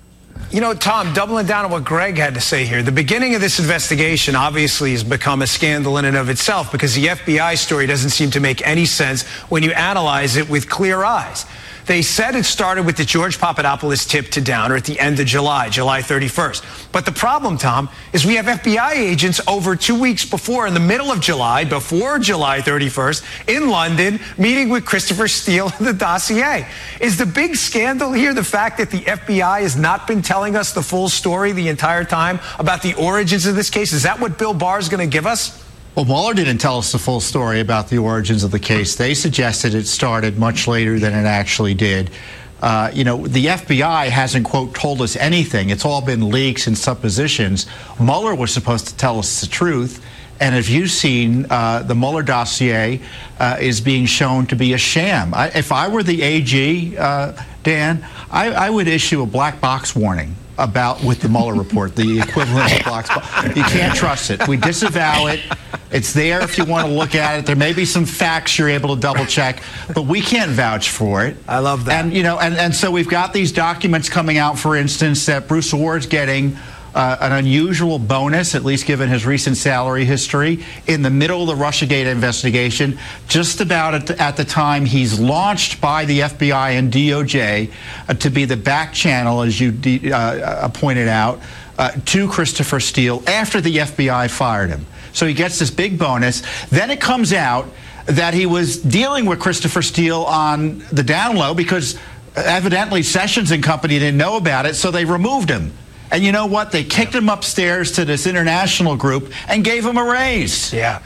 O: You know, Tom, doubling down on what Greg had to say here, the beginning of this investigation obviously has become a scandal in and of itself because the F B I story doesn't seem to make any sense when you analyze it with clear eyes. They said it started with the George Papadopoulos tip to Downer at the end of July, July thirty-first. But the problem, Tom, is we have F B I agents over two weeks before, in the middle of July, before July thirty-first, in London, meeting with Christopher Steele and the dossier. Is the big scandal here the fact that the F B I has not been telling us the full story the entire time about the origins of this case? Is that what Bill Barr is going to give us?
Q: Well, Mueller didn't tell us the full story about the origins of the case. They suggested it started much later than it actually did. Uh, you know, the F B I hasn't, quote, told us anything. It's all been leaks and suppositions. Mueller was supposed to tell us the truth. And if you've seen, uh, the Mueller dossier uh, is being shown to be a sham. I, if I were the A G, uh, Dan, I, I would issue a black box warning about with the Mueller report, the equivalent of a black box. You can't trust it. We disavow it. It's there if you want to look at it. There may be some facts you're able to double check, but we can't vouch for it.
O: I love that.
Q: And you know, and, and so we've got these documents coming out, for instance, that Bruce Orr's getting Uh, an unusual bonus, at least given his recent salary history, in the middle of the Russiagate investigation, just about at the, at the time he's launched by the F B I and D O J uh, to be the back channel, as you de- uh, pointed out, uh, to Christopher Steele after the F B I fired him. So he gets this big bonus. Then it comes out that he was dealing with Christopher Steele on the down low because evidently Sessions and company didn't know about it, so they removed him. And you know what? They kicked him upstairs to this international group and gave him a raise.
O: Yeah.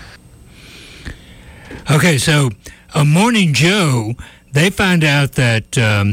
F: Okay, so a Morning Joe, they found out that um,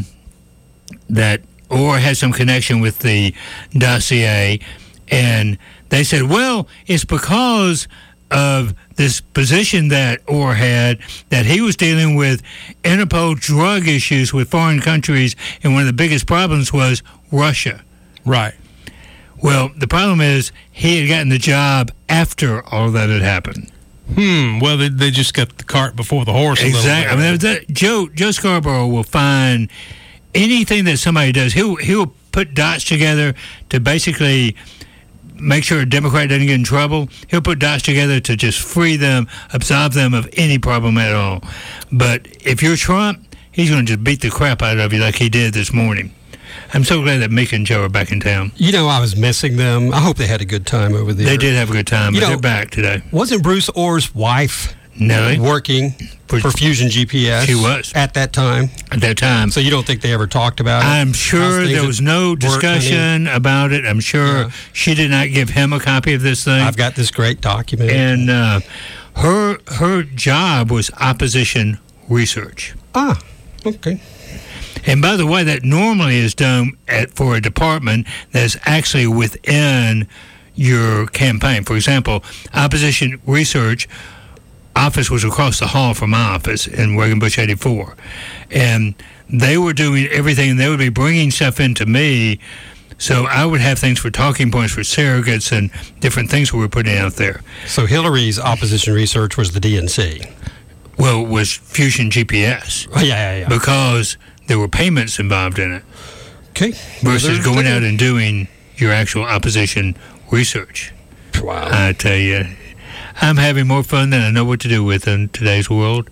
F: that Orr had some connection with the dossier, and they said, well, it's because of this position that Orr had, that he was dealing with Interpol drug issues with foreign countries, and one of the biggest problems was Russia.
G: Right.
F: Well, the problem is he had gotten the job after all that had happened.
G: Hmm. Well, they, they just got the cart before the horse.
F: Exactly. I mean, that, Joe Joe Scarborough will find anything that somebody does. He'll he'll put dots together to basically make sure a Democrat doesn't get in trouble. He'll put dots together to just free them, absolve them of any problem at all. But if you're Trump, he's going to just beat the crap out of you like he did this morning. I'm so glad that Mick and Joe are back in town.
H: You know, I was missing them. I hope they had a good time over there.
F: They did have a good time,
H: you
F: but
H: know,
F: they're back today.
H: Wasn't Bruce Orr's wife
F: no,
H: working for, for Fusion G P S?
F: She was.
H: At that time?
F: At that time.
H: So you don't think they ever talked about it?
F: I'm sure there was no discussion about it. I'm sure yeah. she did not give him a copy of this thing.
H: I've got this great document.
F: And uh, her her job was opposition research.
H: Ah, okay.
F: And by the way, that normally is done at, for a department that's actually within your campaign. For example, opposition research office was across the hall from my office in Reagan Bush eighty-four. And they were doing everything, and they would be bringing stuff into me. So I would have things for talking points for surrogates and different things we were putting out there.
H: So Hillary's opposition research was the D N C?
F: Well, it was Fusion G P S.
H: Oh, yeah, yeah, yeah.
F: Because there were payments involved in it.
H: Okay.
F: Versus well, going out and doing your actual opposition research.
H: Wow.
F: I tell you, I'm having more fun than I know what to do with in today's world.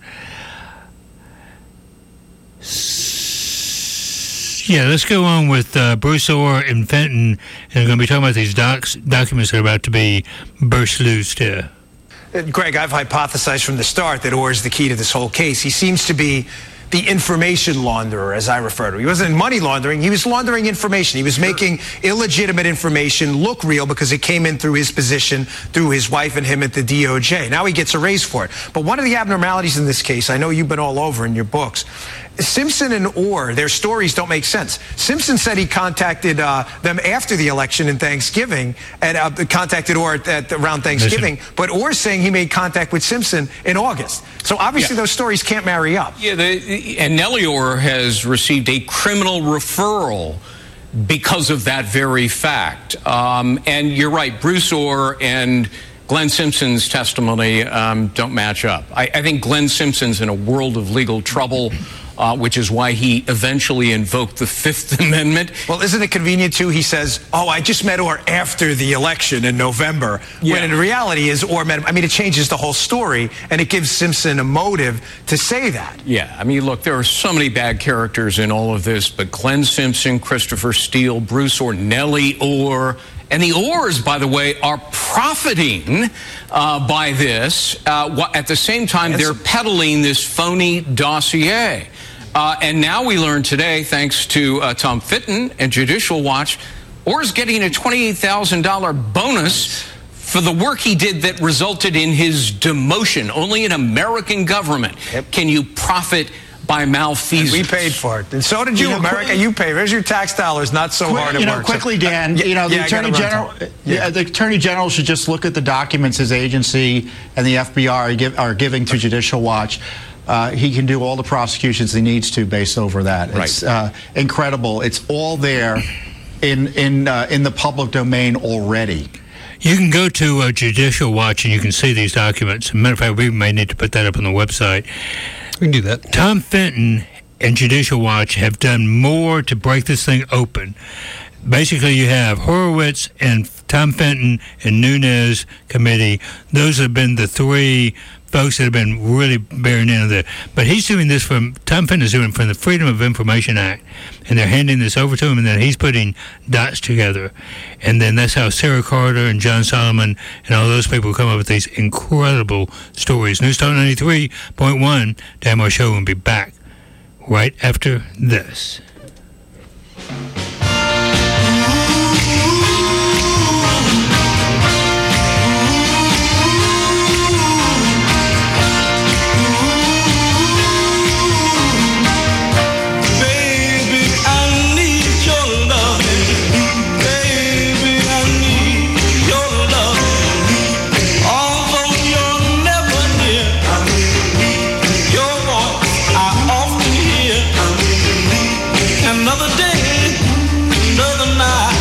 F: Yeah, let's go on with uh, Bruce Orr and Fenton, and we're going to be talking about these docs, documents that are about to be burst loose here.
O: Greg, I've hypothesized from the start that Orr is the key to this whole case. He seems to be the information launderer, as I refer to. He wasn't money laundering. He was laundering information. He was making illegitimate information look real because it came in through his position, through his wife and him at the D O J. Now he gets a raise for it. But one of the abnormalities in this case, I know you've been all over in your books, Simpson and Orr, their stories don't make sense. Simpson said he contacted uh, them after the election in Thanksgiving, and uh, contacted Orr at, at around Thanksgiving. Listen. But Orr's saying he made contact with Simpson in August. So obviously yeah. those stories can't marry up.
P: Yeah, the, and Nellie Orr has received a criminal referral because of that very fact. Um, and you're right, Bruce Orr and Glenn Simpson's testimony um, don't match up. I, I think Glenn Simpson's in a world of legal trouble. uh, which is why he eventually invoked the Fifth Amendment.
O: Well, isn't it convenient, too? He says, oh, I just met Orr after the election in November,
P: Yeah.
O: when in reality is Orr met him. I mean, it changes the whole story, and it gives Simpson a motive to say that.
P: Yeah, I mean, look, there are so many bad characters in all of this, but Glenn Simpson, Christopher Steele, Bruce Orr, Nellie Orr, and the Orrs, by the way, are profiting uh, by this. Uh, wh- at the same time,
O: Yes.
P: they're peddling this phony dossier. Uh, and now we learn today, thanks to uh, Tom Fitton and Judicial Watch, Orr's getting a twenty-eight thousand dollars bonus for the work he did that resulted in his demotion. Only in American government can you profit by malfeasance.
O: We paid for it. And so did you,
Q: You know,
O: America.
Q: quick-
O: You pay. Where's your tax dollars? Not so
Q: Quick-
O: hard at
Q: you know,
O: work.
Q: quickly,
O: So-
Q: Dan.
O: Uh,
Q: you know, the
O: yeah, I gotta
Q: attorney
O: run,
Q: general.
O: Tom.
Q: Yeah, the attorney general should just look at the documents his agency and the F B I are, give, are giving to Judicial Watch. Uh, he can do all the prosecutions he needs to based over that. It's uh, incredible. It's all there in in uh, in the public domain already.
F: You can go to uh, Judicial Watch and you can see these documents. As a matter of fact, we may need to put that up on the website.
H: We can do that.
F: Tom Fenton and Judicial Watch have done more to break this thing open. Basically, you have Horowitz and Tom Fenton and Nunes committee. Those have been the three folks that have been really bearing into the. But he's doing this from, Tom Fenton is doing it from the Freedom of Information Act. And they're handing this over to him, and then he's putting dots together. And then that's how Sarah Carter and John Solomon and all those people come up with these incredible stories. News Talk ninety-three point one, Dan Moore Show will be back right after this.
C: Baby, I need your loving. Baby, I need your loving. Although you're never near, your voice I often hear. Another day, another night,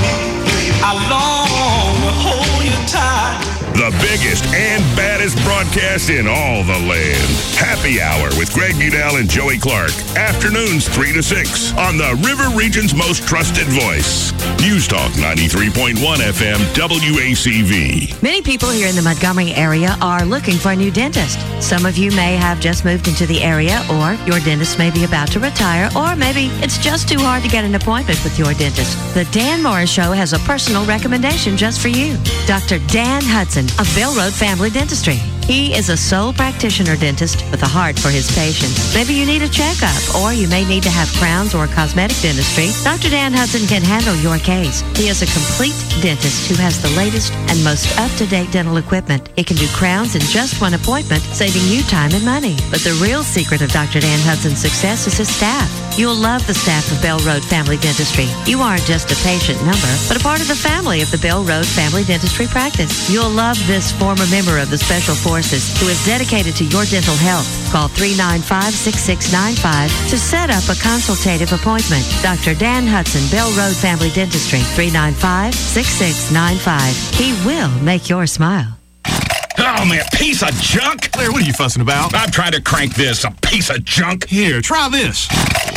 C: I long to hold you tight.
E: The biggest and baddest broadcast in all the land. Happy Hour with Greg Budell and Joey Clark. Afternoons three to six on the River Region's most trusted voice. News Talk ninety-three point one F M W A C V.
I: Many people here in the Montgomery area are looking for a new dentist. Some of you may have just moved into the area, or your dentist may be about to retire, or maybe it's just too hard to get an appointment with your dentist. The Dan Morris Show has a personal recommendation just for you. Doctor Dan Hudson of Bell Road Family Dentistry. He is a sole practitioner dentist with a heart for his patients. Maybe you need a checkup, or you may need to have crowns or cosmetic dentistry. Doctor Dan Hudson can handle your case. He is a complete dentist who has the latest and most up-to-date dental equipment. He can do crowns in just one appointment, saving you time and money. But the real secret of Doctor Dan Hudson's success is his staff. You'll love the staff of Bell Road Family Dentistry. You aren't just a patient number, but a part of the family of the Bell Road Family Dentistry practice. You'll love this former member of the Special Forces who is dedicated to your dental health. Call three nine five, six six nine five to set up a consultative appointment. Doctor Dan Hudson, Bell Road Family Dentistry, three nine five, six six nine five. He will make your smile.
E: Oh, man, piece of junk.
S: Claire, what are you fussing about?
E: I'm trying to crank this, a piece of junk.
S: Here, try this.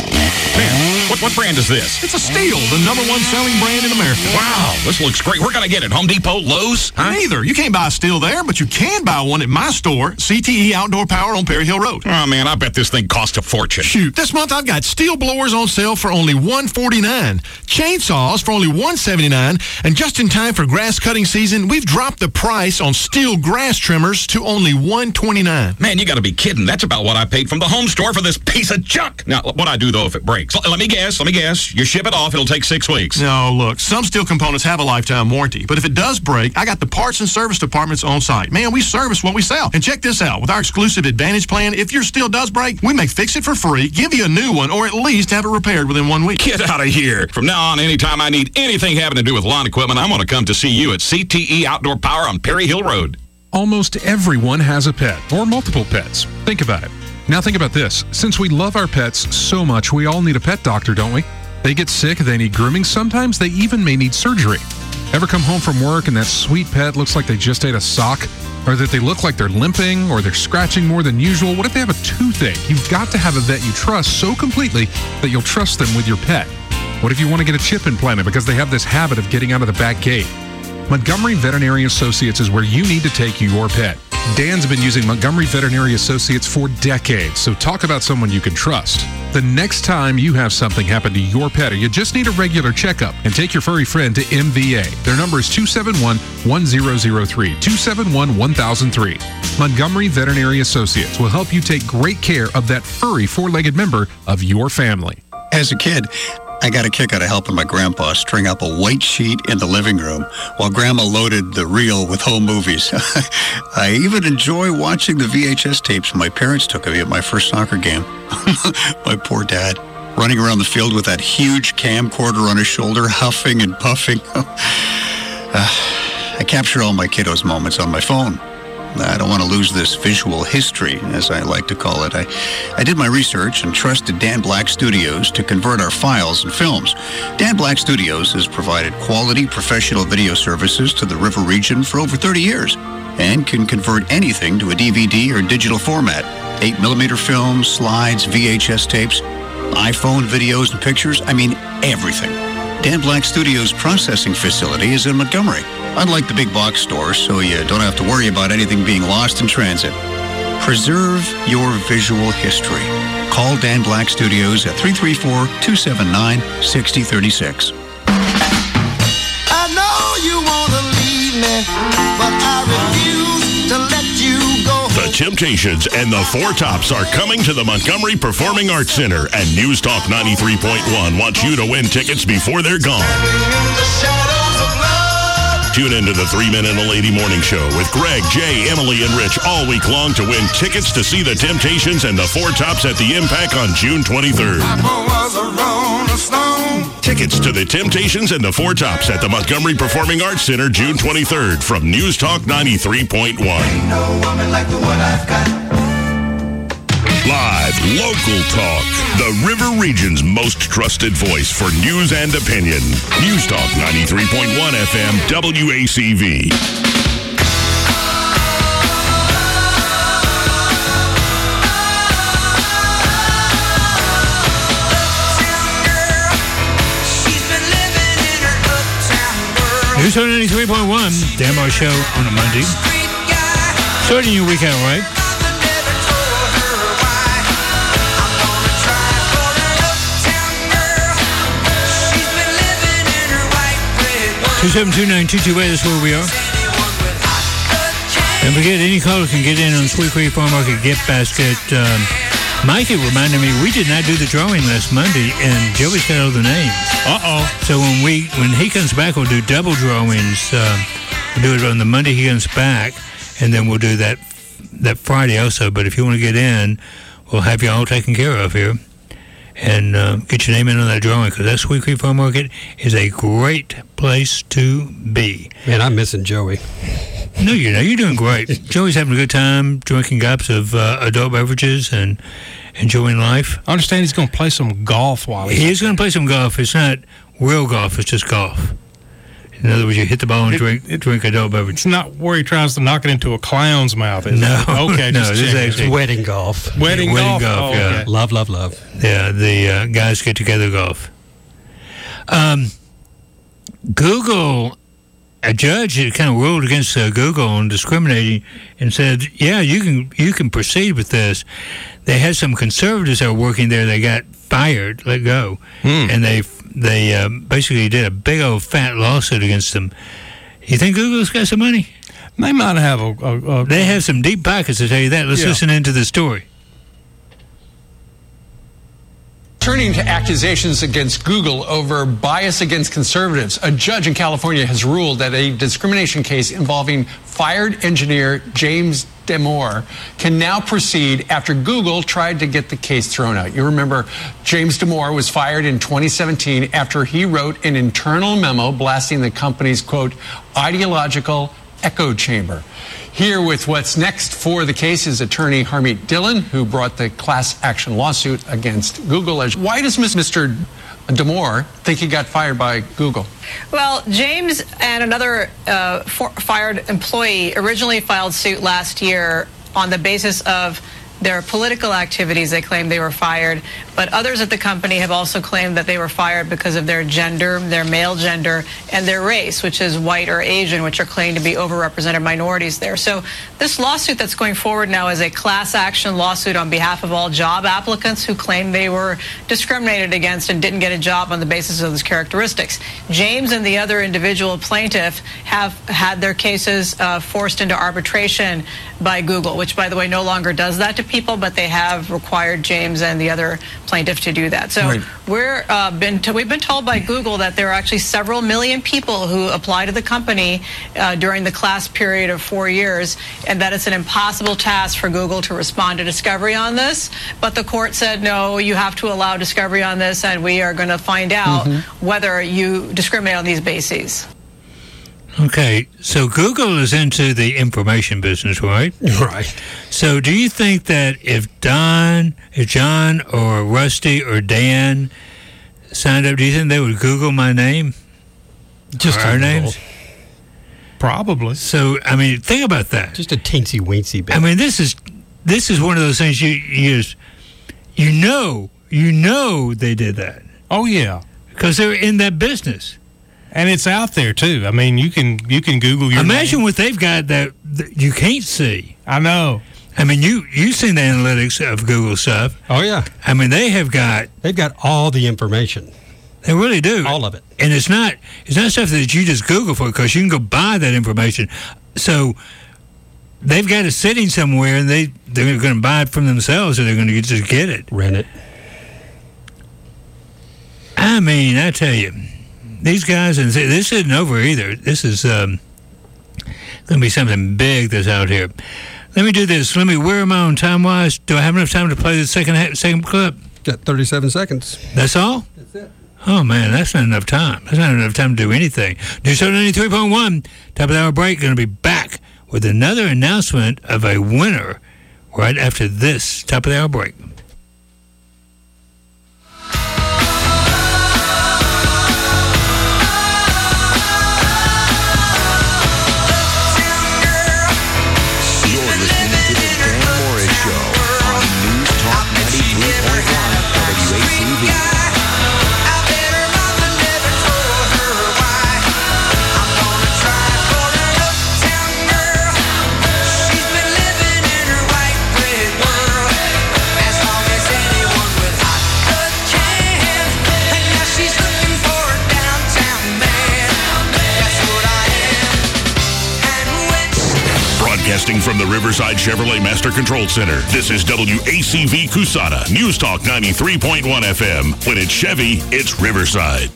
E: Man, what, what brand is this?
S: It's a Steel, the number one selling brand in America.
E: Wow, this looks great. We're going to get it. Home Depot, Lowe's? Huh?
S: Neither. You can't buy a Steel there, but you can buy one at my store, C T E Outdoor Power on Perry Hill Road.
E: Oh, man, I bet this thing cost a fortune.
S: Shoot, this month I've got Steel blowers on sale for only one forty-nine, chainsaws for only one seventy-nine, and just in time for grass cutting season, we've dropped the price on Steel grass trimmers to only one twenty-nine.
E: Man, you got to be kidding. That's about what I paid from the home store for this piece of junk. Now, what I do, though, if it breaks? L- let me guess, let me guess. You ship it off, it'll take six weeks.
S: No, look, some Steel components have a lifetime warranty, but if it does break, I got the parts and service departments on site. Man, we service what we sell. And check this out. With our exclusive Advantage plan, if your Steel does break, we may fix it for free, give you a new one, or at least have it repaired within one week.
E: Get out of here. From now on, anytime I need anything having to do with lawn equipment, I'm going to come to see you at C T E Outdoor Power on Perry Hill Road.
Y: Almost everyone has a pet, or multiple pets. Think about it. Now think about this. Since we love our pets so much, we all need a pet doctor, don't we? They get sick, they need grooming, sometimes they even may need surgery. Ever come home from work and that sweet pet looks like they just ate a sock? or that they look like they're limping or they're scratching more than usual? What if they have a toothache? You've got to have a vet you trust so completely that you'll trust them with your pet. What if you want to get a chip implanted because they have this habit of getting out of the back gate? Montgomery Veterinary Associates is where you need to take your pet. Dan's been using Montgomery Veterinary Associates for decades, so talk about someone you can trust. The next time you have something happen to your pet or you just need a regular checkup, and take your furry friend to M V A. Their number is two seven one, one zero zero three, two seven one, one thousand three. Montgomery Veterinary Associates will help you take great care of that furry four-legged member of your family.
J: As a kid, I got a kick out of helping my grandpa string up a white sheet in the living room while Grandma loaded the reel with home movies. I even enjoy watching the V H S tapes my parents took of me at my first soccer game. My poor dad, running around the field with that huge camcorder on his shoulder, huffing and puffing. uh, I capture all my kiddos' moments on my phone. I don't want to lose this visual history, as I like to call it. I, I did my research and trusted Dan Black Studios to convert our files and films. Dan Black Studios has provided quality professional video services to the River region for over thirty years and can convert anything to a D V D or digital format. eight millimeter films, slides, V H S tapes, iPhone videos and pictures. I mean, everything. Dan Black Studios' processing facility is in Montgomery. Unlike the big box stores, so you don't have to worry about anything being lost in transit. Preserve your visual history. Call Dan Black Studios at three three four, two seven nine, six zero three six.
C: I know you want to leave me, but I refuse to let you go.
K: The Temptations and the Four Tops are coming to the Montgomery Performing Arts Center, and News Talk ninety-three point one wants you to win tickets before they're gone. Tune into the Three Men and a Lady Morning Show with Greg, Jay, Emily, and Rich all week long to win tickets to see the Temptations and the Four Tops at the Impact on June twenty-third. Tickets to the Temptations and the Four Tops at the Montgomery Performing Arts Center June twenty-third from News Talk ninety-three point one.
C: Ain't no woman like the one I've got.
K: Live, local talk. The River Region's most trusted voice for news and opinion. News Talk ninety-three point one F M W A C V.
F: News Talk ninety-three point one, Dan Morris Show on a Monday. Starting your week out right. two seven two, nine two two eight, that's where we are. Don't forget, any caller can get in on Sweet Creek Farm Market gift basket. Um, Mikey reminded me we did not do the drawing last Monday, and Joey's got all the names.
G: Uh-oh.
F: So when we when he comes back, we'll do double drawings. Um, we'll do it on the Monday he comes back, and then we'll do that that Friday also. But if you want to get in, we'll have you all taken care of here. And uh, get your name in on that drawing, because that Sweet Creek Farm Market is a great place to be.
H: Man, I'm missing Joey.
F: No, you're not. You're doing great. Joey's having a good time drinking cups of uh, adult beverages and enjoying life.
G: I understand he's going to play some golf while he's
F: He is going to play some golf. It's not real golf. It's just golf. In other words, you hit the ball and
G: it,
F: drink
G: it,
F: drink adult beverage.
G: It's not where he tries to knock it into a clown's mouth, is
F: no,
G: it? Okay,
F: no,
G: just
F: this is
G: checking.
F: actually
H: wedding golf.
G: Wedding,
F: yeah, wedding
G: golf?
F: golf,
G: Oh,
F: yeah.
G: okay.
H: Love, love, love.
F: Yeah, the uh, guys get together golf. Um, Google, a judge had kind of ruled against uh, Google on discriminating and said, yeah, you can you can proceed with this. They had some conservatives that were working there. They got fired, let go,
G: Hmm.
F: and they they uh, basically did a big old fat lawsuit against them. You think Google's got some money?
G: They might have a... a, a
F: They have some deep pockets, to tell you that. Let's
G: Yeah.
F: listen into the story.
L: Turning to accusations against Google over bias against conservatives, a judge in California has ruled that a discrimination case involving fired engineer James Damore can now proceed after Google tried to get the case thrown out. You remember James Damore was fired in twenty seventeen after he wrote an internal memo blasting the company's, quote, ideological echo chamber. Here with what's next for the case is attorney Harmeet Dillon, who brought the class action lawsuit against Google. Why does Mister Damore think he got fired by Google?
D: Well, James and another uh, for- fired employee originally filed suit last year on the basis of their political activities. They claimed they were fired, but others at the company have also claimed that they were fired because of their gender, their male gender, and their race, which is white or Asian, which are claimed to be overrepresented minorities there. So this lawsuit that's going forward now is a class action lawsuit on behalf of all job applicants who claim they were discriminated against and didn't get a job on the basis of those characteristics. James and the other individual plaintiff have had their cases uh, forced into arbitration by Google, which, by the way, no longer does that to people, but they have required James and the other plaintiff to do that. So
L: Right.
D: we're uh, been to, we've been told by Google that there are actually several million people who apply to the company uh, during the class period of four years, and that it's an impossible task for Google to respond to discovery on this. But the court said, no, you have to allow discovery on this, and we are going to find out
F: Mm-hmm.
D: whether you discriminate on these bases.
F: Okay, so Google is into the information business, right?
H: Right.
F: So do you think that if Don, if John or Rusty or Dan signed up, do you think they would Google my name?
G: Just
F: or
G: a
F: our
G: little.
F: names?
G: Probably.
F: So, I mean, think about that.
H: Just a teensy-weensy bit.
F: I mean, this is this is one of those things you you just, you know, you know they did that.
G: Oh, yeah.
F: Because they're in that business.
G: And it's out there, too. I mean, you can you can Google your
F: Imagine
G: name.
F: what they've got that, that you can't see.
G: I know.
F: I mean, you, you've seen the analytics of Google stuff.
H: Oh, yeah.
F: I mean, they have got...
H: They've got all the information.
F: They really do.
H: All of it.
F: And it's not it's not stuff that you just Google for, because you can go buy that information. So they've got it sitting somewhere, and they, they're going to buy it from themselves, or they're going to just get it.
H: Rent it.
F: I mean, I tell you, these guys, and this isn't over either. This is um, going to be something big that's out here. Let me do this. Let me, where am I on time-wise? Do I have enough time to play the second ha- second clip?
H: Got thirty-seven seconds.
F: That's all?
H: That's it.
F: Oh, man, that's not enough time. That's not enough time to do anything. News ninety-three point one, top of the hour break, going to be back with another announcement of a winner right after this top of the hour break.
K: Broadcasting from the Riverside Chevrolet Master Control Center, this is W A C V Cusada, News Talk ninety-three point one F M. When it's Chevy, it's Riverside.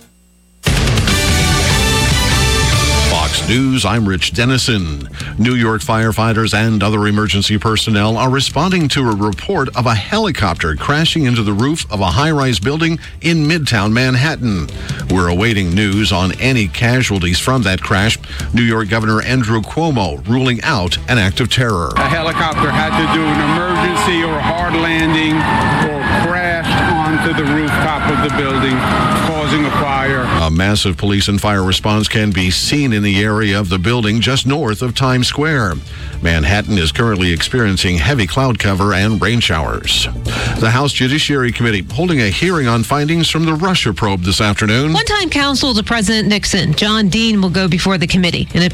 M: Fox News, I'm Rich Dennison. New York firefighters and other emergency personnel are responding to a report of a helicopter crashing into the roof of a high-rise building in Midtown Manhattan. We're awaiting news on any casualties from that crash. New York Governor Andrew Cuomo ruling out an act of terror.
N: A helicopter had to do an emergency or a hard landing or crashed onto the rooftop of the building, causing a fire.
M: A massive police and fire response can be seen in the area of the building just north of Times Square. Manhattan is currently experiencing heavy cloud cover and rain showers. The House Judiciary Committee holding a hearing on findings from the Russia probe this afternoon.
R: One-time counsel to President Nixon, John Dean, will go before the committee in a